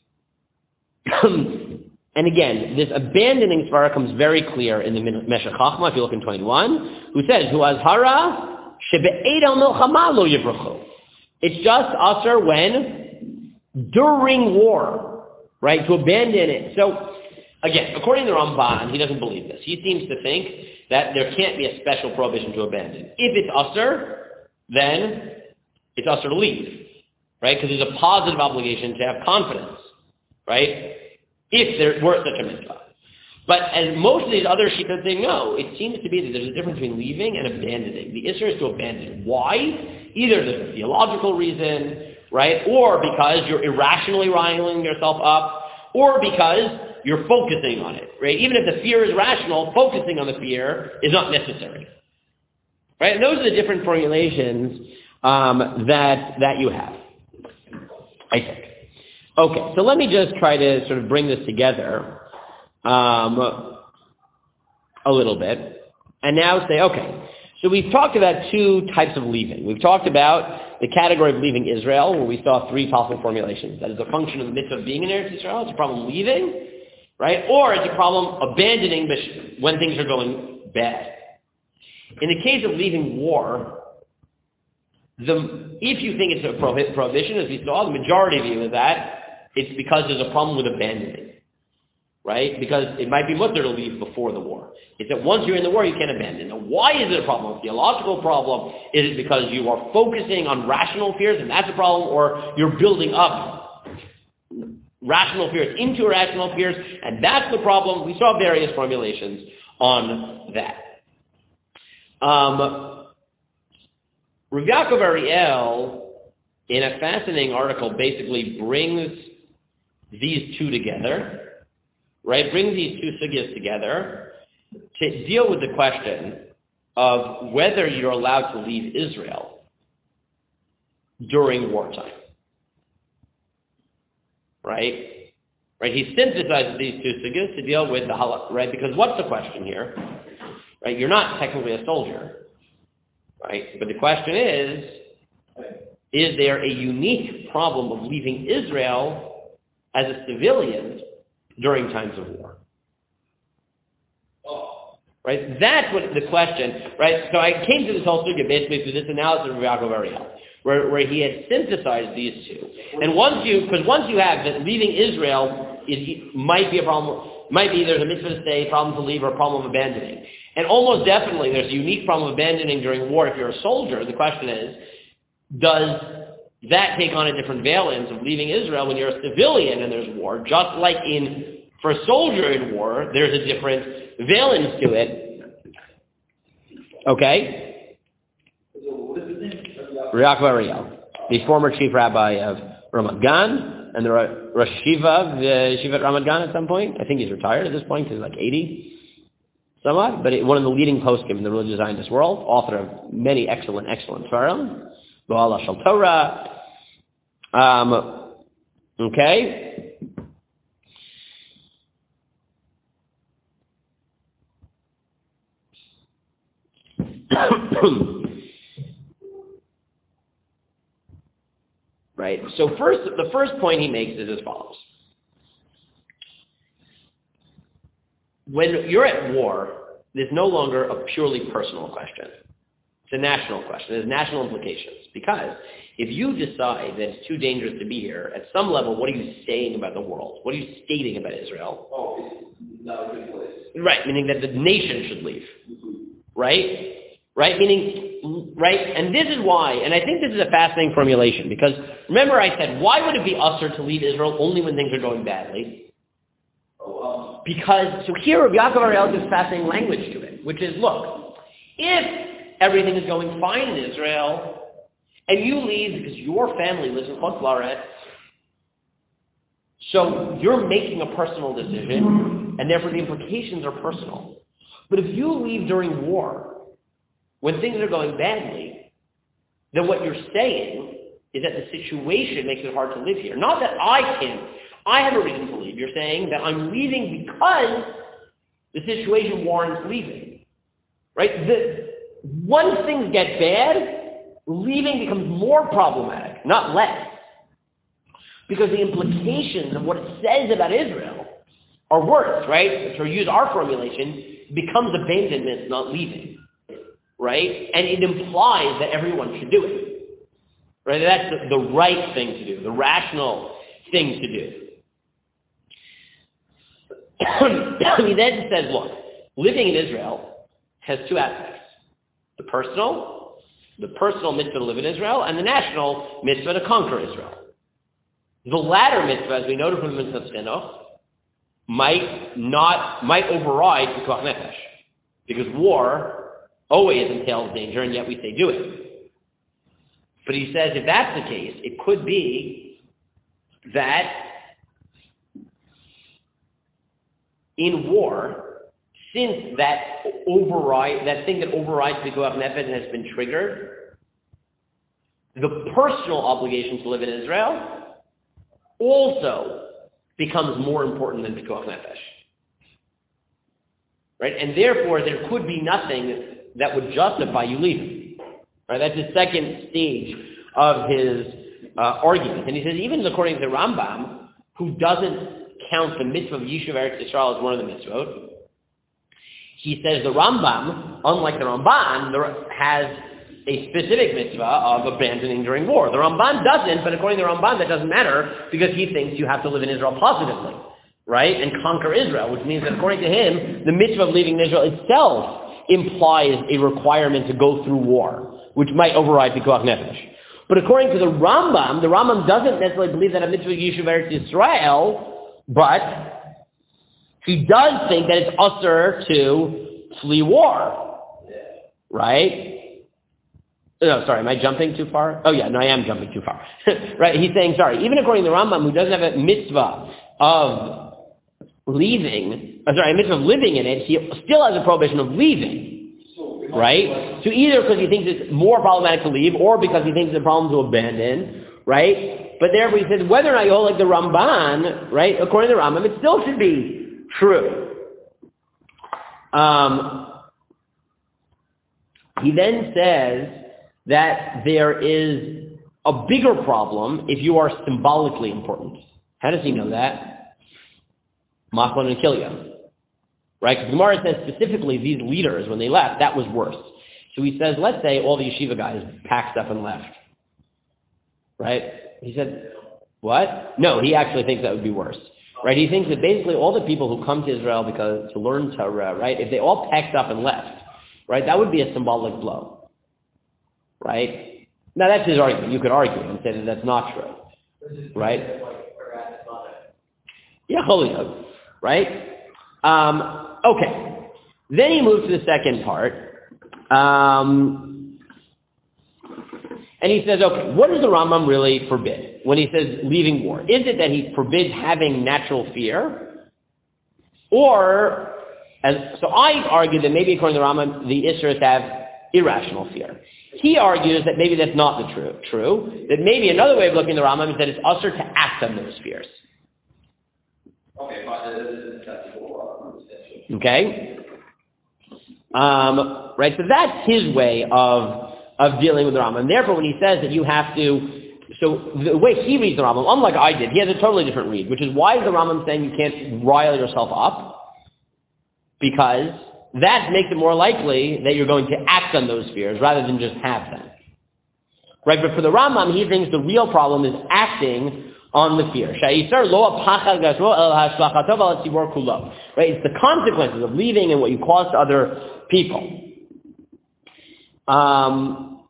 And again, this abandoning svara comes very clear in the Meshech Chachma, if you look in twenty-one, who says, "Hu azhara shebe'ed al milchama lo yivrachu." It's just asur when during war, right? To abandon it. So again, according to Ramban, he doesn't believe this. He seems to think that there can't be a special prohibition to abandon. If it's asur, then it's asur to leave, right? Because there's a positive obligation to have confidence, right? If there were such a mitzvah. But as most of these other shittas say, no, it seems to be that there's a difference between leaving and abandoning. The issur is to abandon. Why? Either there's a theological reason, right? Or because you're irrationally riling yourself up, or because you're focusing on it, right? Even if the fear is rational, focusing on the fear is not necessary. Right? And those are the different formulations um, that that you have, I think. Okay, so let me just try to sort of bring this together um, a little bit, and now say, okay, so we've talked about two types of leaving. We've talked about the category of leaving Israel, where we saw three possible formulations. That is a function of the mitzvah of being in Eretz Israel, it's a problem leaving, right? Or it's a problem abandoning when things are going bad. In the case of leaving war, the, if you think it's a prohib- prohibition, as we saw, the majority view is that it's because there's a problem with abandoning. right? Because it might be mutter to leave before the war. It's that once you're in the war, you can't abandon. Now, why is it a problem? A theological problem? Is it because you are focusing on rational fears, and that's a problem, or you're building up rational fears into irrational fears, and that's the problem? We saw various formulations on that. Um, Rav Yaakov Ariel, in a fascinating article, basically brings these two together, right? Brings these two sugyas together to deal with the question of whether you're allowed to leave Israel during wartime, right? Right? He synthesizes these two sugyas to deal with the halakha, right? Because what's the question here? Right? You're not technically a soldier, right? But the question is, is there a unique problem of leaving Israel as a civilian during times of war? Right? That's what the question, right? So I came to this whole sugya basically through this analysis of Rav Yaakov Ariel, where, where he had synthesized these two. And once you, because once you have that leaving Israel is, might be a problem, might be there's a mitzvah to stay, problem to leave, or a problem of abandoning. And almost definitely there's a unique problem of abandoning during war if you're a soldier. The question is, does that take on a different valence of leaving Israel when you're a civilian and there's war? Just like in, for a soldier in war, there's a different valence to it. Okay? Rav Yaakov Ariel, the former chief rabbi of Ramat Gan, and the Rosh Shiva of the Shivat Ramat Gan at some point. I think he's retired at this point, he's like eighty, somewhat, but one of the leading poskim in the religious Zionist world, author of many excellent, excellent Svarim, Ba'ala Shal Torah. Um, okay? Right. So first, the first point he makes is as follows. When you're at war, there's no longer a purely personal question. It's a national question. There's national implications. Because if you decide that it's too dangerous to be here, at some level, what are you saying about the world? What are you stating about Israel? Oh, it's not a good place. Right, meaning that the nation should leave. Right? Right? Meaning, right? And this is why, and I think this is a fascinating formulation, because remember I said, why would it be usher to leave Israel only when things are going badly? Oh, um, Because, so here Rav Yaakov Ariel gives fascinating language to it, which is, look, if everything is going fine in Israel, and you leave because your family lives in Chutz La'aretz, so you're making a personal decision, and therefore the implications are personal. But if you leave during war, when things are going badly, then what you're saying is that the situation makes it hard to live here. Not that I can't, I have a reason to leave. You're saying that I'm leaving because the situation warrants leaving. Right? The, once things get bad, leaving becomes more problematic, not less. Because the implications of what it says about Israel are worse, right? To use our formulation, becomes abandonment, not leaving. Right? And it implies that everyone should do it. Right? That's the, the right thing to do, the rational thing to do. He then says, look, living in Israel has two aspects. The personal, the personal mitzvah to live in Israel, and the national mitzvah to conquer Israel. The latter mitzvah, as we noted from the mitzvah Tzenoch, might not, might override the Pikuach Nefesh. Because war always entails danger, and yet we say do it. But he says if that's the case, it could be that in war, since that override, that thing that overrides the Pikuach Nefesh has been triggered, the personal obligation to live in Israel also becomes more important than Pikuach Nefesh. Right? And therefore, there could be nothing that would justify you leaving. Right? That's the second stage of his uh, argument. And he says, even according to Rambam, who doesn't count the mitzvah of Yishuv Eretz Yisrael as one of the mitzvot, he says the Rambam, unlike the Ramban, there has a specific mitzvah of abandoning during war. The Ramban doesn't, but according to the Ramban, that doesn't matter because he thinks you have to live in Israel positively. right, and conquer Israel, which means that according to him, the mitzvah of leaving Israel itself implies a requirement to go through war, which might override Pikuach Nefesh. But according to the Rambam, the Rambam doesn't necessarily believe that a mitzvah Yishuv Eretz Yisrael, but he does think that it's usher to flee war, right? No, sorry, am I jumping too far? Oh yeah, no, I am jumping too far. Right, he's saying, sorry, even according to the Rambam, who doesn't have a mitzvah of leaving, uh, sorry, a mitzvah of living in it, he still has a prohibition of leaving, right? So either because he thinks it's more problematic to leave, or because he thinks it's a problem to abandon, right? But therefore he says, whether or not you hold like the Ramban, right, according to the Rambam, it still should be true. Um, he then says that there is a bigger problem if you are symbolically important. How does he know that? Machlon and Kilya. Right? Because Gemara says specifically these leaders, when they left, that was worse. So he says, let's say all the yeshiva guys packed up and left. Right? He said, what? No, he actually thinks that would be worse. Right? He thinks that basically all the people who come to Israel because to learn Torah, right, if they all packed up and left, right, that would be a symbolic blow. Right? Now that's his argument. You could argue and say that that's not true. Right? Yeah, Holyoke. Right? Um, okay. Then he moves to the second part. Um, and he says, okay, what does the Rambam really forbid when he says leaving war? Is it that he forbids having natural fear? Or, as, so I argue that maybe according to the Rambam, the Isra is to have irrational fear. He argues that maybe that's not the true. True. That maybe another way of looking at the Rambam is that it's usher to act on those fears. Okay, fine. This is acceptable. Okay? Um, right, so that's his way of of dealing with the Rambam. And therefore, when he says that you have to, so the way he reads the Rambam, unlike I did, he has a totally different read, which is why is the Rambam saying you can't rile yourself up? Because that makes it more likely that you're going to act on those fears rather than just have them. Right, but for the Rambam, he thinks the real problem is acting on the fear. Right, it's the consequences of leaving and what you cause to other people. Um,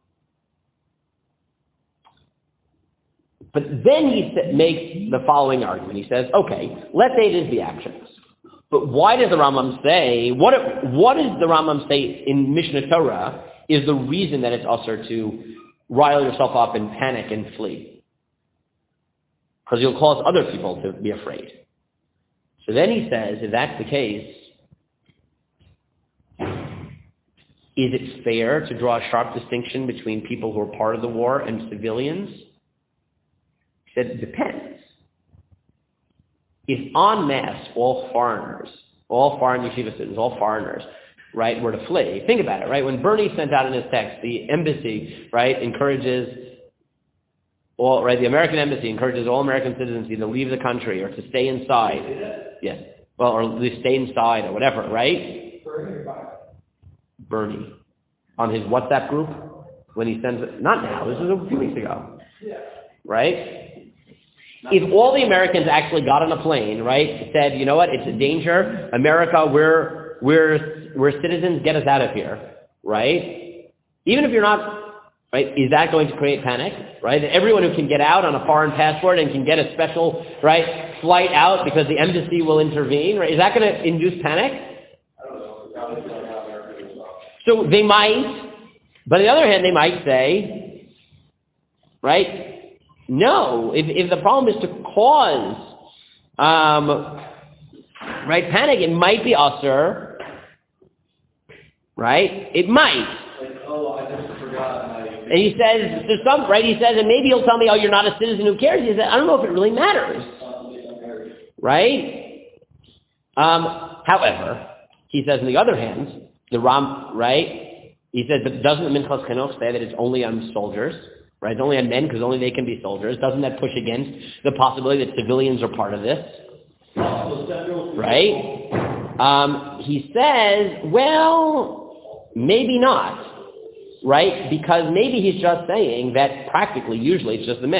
but then he makes the following argument. He says, okay, let's say it is the actions. But why does the Rambam say, what, what does the Rambam say in Mishnah Torah is the reason that it's usher to rile yourself up and panic and flee? Because you'll cause other people to be afraid. So then he says, if that's the case, is it fair to draw a sharp distinction between people who are part of the war and civilians? He said, it depends. If en masse, all foreigners, all foreign yeshiva students, all foreigners, right, were to flee, think about it, right? When Bernie sent out in his text, the embassy, right, encourages all, right, the American embassy encourages all American citizens either to leave the country or to stay inside. Yes. Well, or at least stay inside or whatever, right? Bernie. On his WhatsApp group, when he sends it, not now, this was a few weeks ago. Right? If all the Americans actually got on a plane, right, said, you know what, it's a danger, America, we're, we're, we're citizens, get us out of here, right? Even if you're not, right, is that going to create panic, right? That everyone who can get out on a foreign passport and can get a special, right, flight out because the embassy will intervene, right, is that going to induce panic? So they might, but on the other hand, they might say, right, no, if, if the problem is to cause, um, right, panic, it might be usher, right? It might. Like, oh, I just forgot my... And he says, there's some, right, he says, and maybe he'll tell me, oh, you're not a citizen, who cares? He says, I don't know if it really matters. Right? Um, however, he says, on the other hand, the Ram, right, he says, but doesn't the Minchas Chinuch say that it's only on soldiers? Right, it's only on men because only they can be soldiers. Doesn't that push against the possibility that civilians are part of this? Right? Um, he says, well, maybe not. Right? Because maybe he's just saying that practically, usually, it's just the men.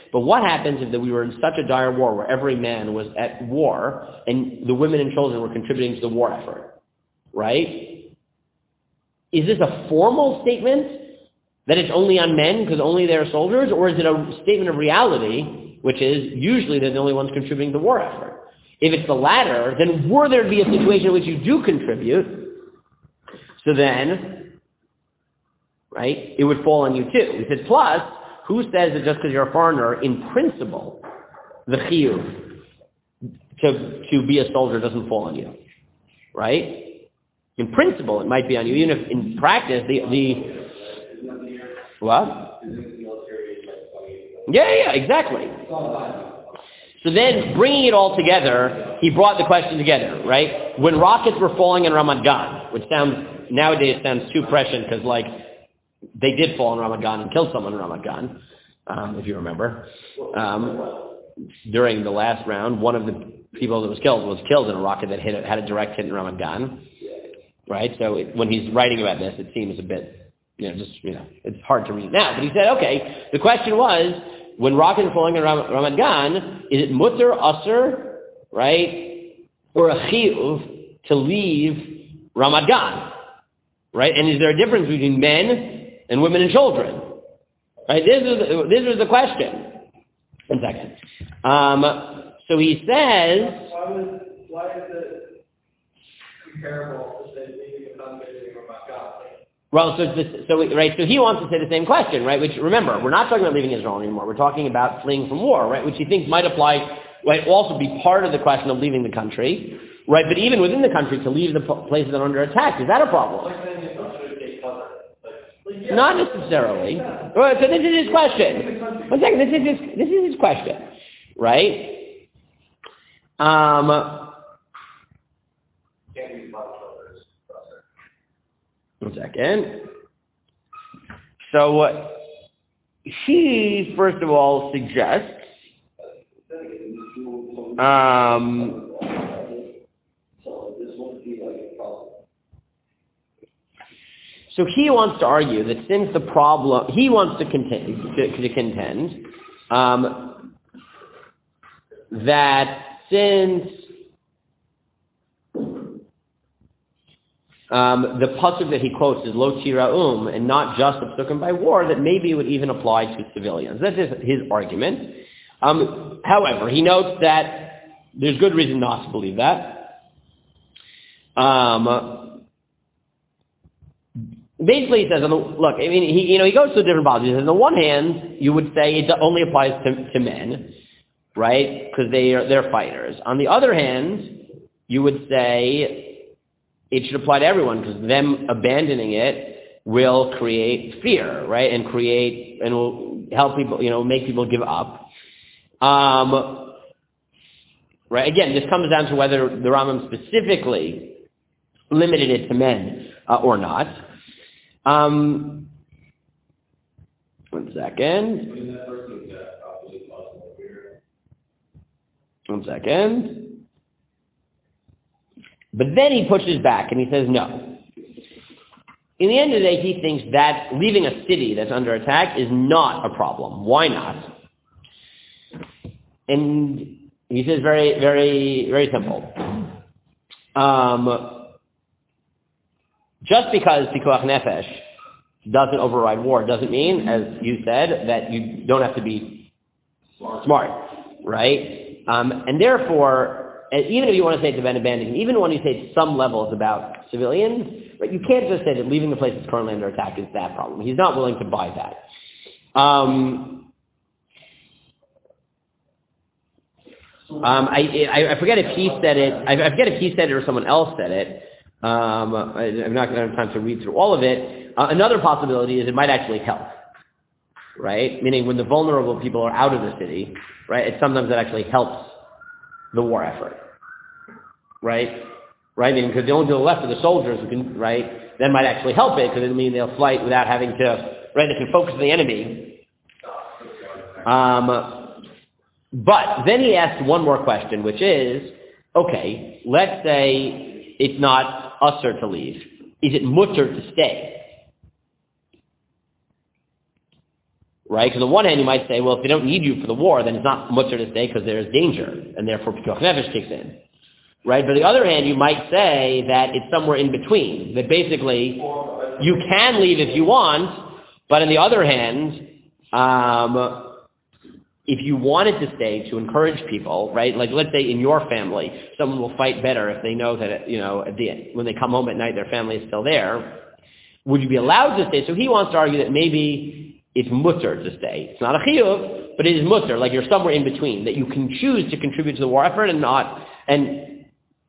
But what happens if we were in such a dire war where every man was at war and the women and children were contributing to the war effort, right? Is this a formal statement that it's only on men because only they're soldiers, or is it a statement of reality, which is usually they're the only ones contributing to the war effort? If it's the latter, then were there to be a situation in which you do contribute, so then, right, it would fall on you too. He said, plus, who says that just because you're a foreigner, in principle, the chiyuv to, to be a soldier doesn't fall on you, right? In principle, it might be on you, even if in practice, the, the what? Yeah, yeah, exactly. So then, bringing it all together, he brought the question together, right? When rockets were falling in Ramat Gan, which sounds, nowadays sounds too prescient because, like, they did fall in Ramat Gan and killed someone in Ramat Gan, um, if you remember. Um, during the last round, one of the people that was killed was killed in a rocket that hit a, had a direct hit in Ramat Gan, right? So it, when he's writing about this, it seems a bit, you know, just, you know, it's hard to read now. But he said, okay, the question was, when rockets are falling in Ram- Ramat Gan, is it mutter, usher, right, or a chiyuv to leave Ramat Gan, right? And is there a difference between men and women and children? Right? This is the, this was the question. One second. Um, so he says. Why was why is it comparable to say leaving a non-basic Ramat Gan? Well, so, this, so right, so he wants to say the same question, right? Which, remember, we're not talking about leaving Israel anymore. We're talking about fleeing from war, right? Which he thinks might apply, might also be part of the question of leaving the country, right? But even within the country, to leave the places that are under attack, is that a problem? Not necessarily. Well, so this is his question. One second, this is his, this is his question, right? Um. One second. So uh, he, first of all, suggests um, so he wants to argue that since the problem, he wants to contend, to, to contend um, that since Um, the pasuk that he quotes is lo tira'um, and not just obstructed by war, that maybe it would even apply to civilians. That is his argument. Um, however, he notes that there's good reason not to believe that. Um, basically, he says, on the, look, I mean, he, you know, he goes to different policies. On the one hand, you would say it only applies to, to men, right? Because they are they're fighters. On the other hand, you would say it should apply to everyone because them abandoning it will create fear, right? And create, and will help people, you know, make people give up. Um, right? Again, this comes down to whether the Rambam specifically limited it to men uh, or not. Um, one second. One second. But then he pushes back and he says no. In the end of the day, he thinks that leaving a city that's under attack is not a problem. Why not? And he says very, very, very simple. Um, just because pikuach nefesh doesn't override war doesn't mean, as you said, that you don't have to be smart, right? Um, and therefore, and even if you want to say it's about abandoning, even when you say at some level it's about civilians, right, you can't just say that leaving the place that's currently under attack is that problem. He's not willing to buy that. Um, um, I, I, I forget if he said it. I, I forget if he said it or someone else said it. Um, I, I'm not going to have time to read through all of it. Uh, another possibility is it might actually help, right? Meaning when the vulnerable people are out of the city, right, it sometimes it actually helps the war effort, right? Right? I mean, because the only people left are the soldiers who can, right? That might actually help it because it means they'll fight without having to, right? They can focus on the enemy. Um, but then he asked one more question, which is, okay, let's say it's not usher to leave. Is it mutter to stay? right? Because on the one hand, you might say, well, if they don't need you for the war, then it's not mutter to stay because there's danger, and therefore pikuach nefesh kicks in, right? But on the other hand, you might say that it's somewhere in between, that basically you can leave if you want, but on the other hand, um, if you wanted to stay to encourage people, right? Like let's say in your family, someone will fight better if they know that, you know, at the, when they come home at night, their family is still there. Would you be allowed to stay? So he wants to argue that maybe it's mutter to stay. It's not a chiyuv, but it is mutter, like you're somewhere in between, that you can choose to contribute to the war effort and not. And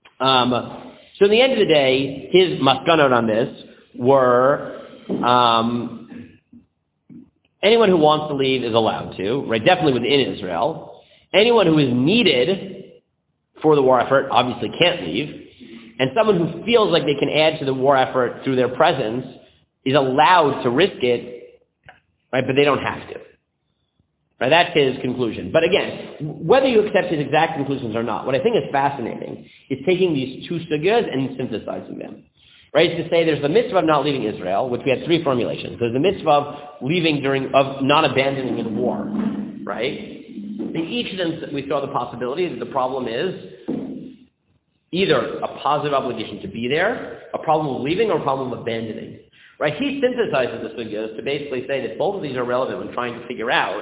um, so in the end of the day, his maskanot on this were, um, anyone who wants to leave is allowed to, right? Definitely within Israel. Anyone who is needed for the war effort obviously can't leave. And someone who feels like they can add to the war effort through their presence is allowed to risk it, right? But they don't have to. Right? That's his conclusion. But again, whether you accept his exact conclusions or not, what I think is fascinating is taking these two sugyas and synthesizing them. Right, it's to say there's the mitzvah of not leaving Israel, which we had three formulations. There's the mitzvah of leaving during, of not abandoning in war, right? In each of them, we saw the possibility that the problem is either a positive obligation to be there, a problem of leaving, or a problem of abandoning. Right? He synthesizes the sugyas to basically say that both of these are relevant when trying to figure out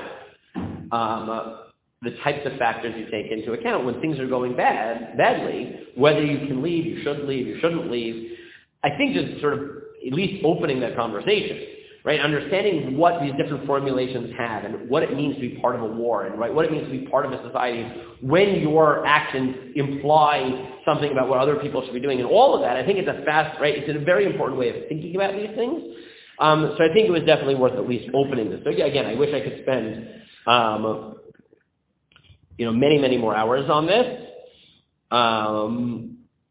um, uh, the types of factors you take into account when things are going bad, badly, whether you can leave, you should leave, you shouldn't leave. I think just sort of at least opening that conversation, right? Understanding what these different formulations have and what it means to be part of a war and right, what it means to be part of a society when your actions imply something about what other people should be doing and all of that. I think it's a fast, right? It's a very important way of thinking about these things. Um, so I think it was definitely worth at least opening this. So again, I wish I could spend, um, you know, many, many more hours on this. Um,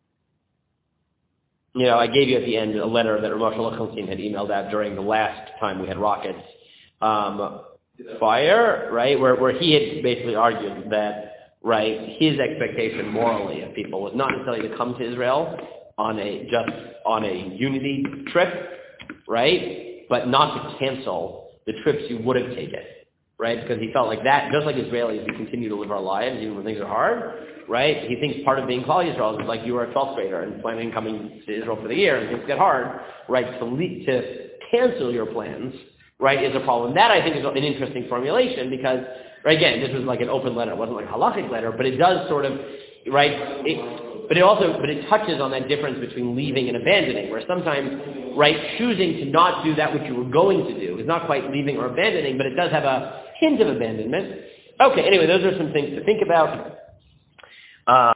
You know, I gave you at the end a letter that Ramosh Lichtenstein had emailed out during the last time we had rockets um, fire, right, where, where he had basically argued that, right, his expectation morally of people was not necessarily to come to Israel on a just on a unity trip, right, but not to cancel the trips you would have taken, right, because he felt like that, just like Israelis, we continue to live our lives even when things are hard. Right? He thinks part of being Klal Yisrael is like you were a twelfth grader and planning coming to Israel for the year and things get hard, right? To lead, to cancel your plans, right, is a problem. That I think is an interesting formulation because, right, again, this was like an open letter. It wasn't like a halachic letter, but it does sort of, right, it, but it also, but it touches on that difference between leaving and abandoning, where sometimes, right, choosing to not do that which you were going to do is not quite leaving or abandoning, but it does have a hint of abandonment. Okay, anyway, those are some things to think about. Uh,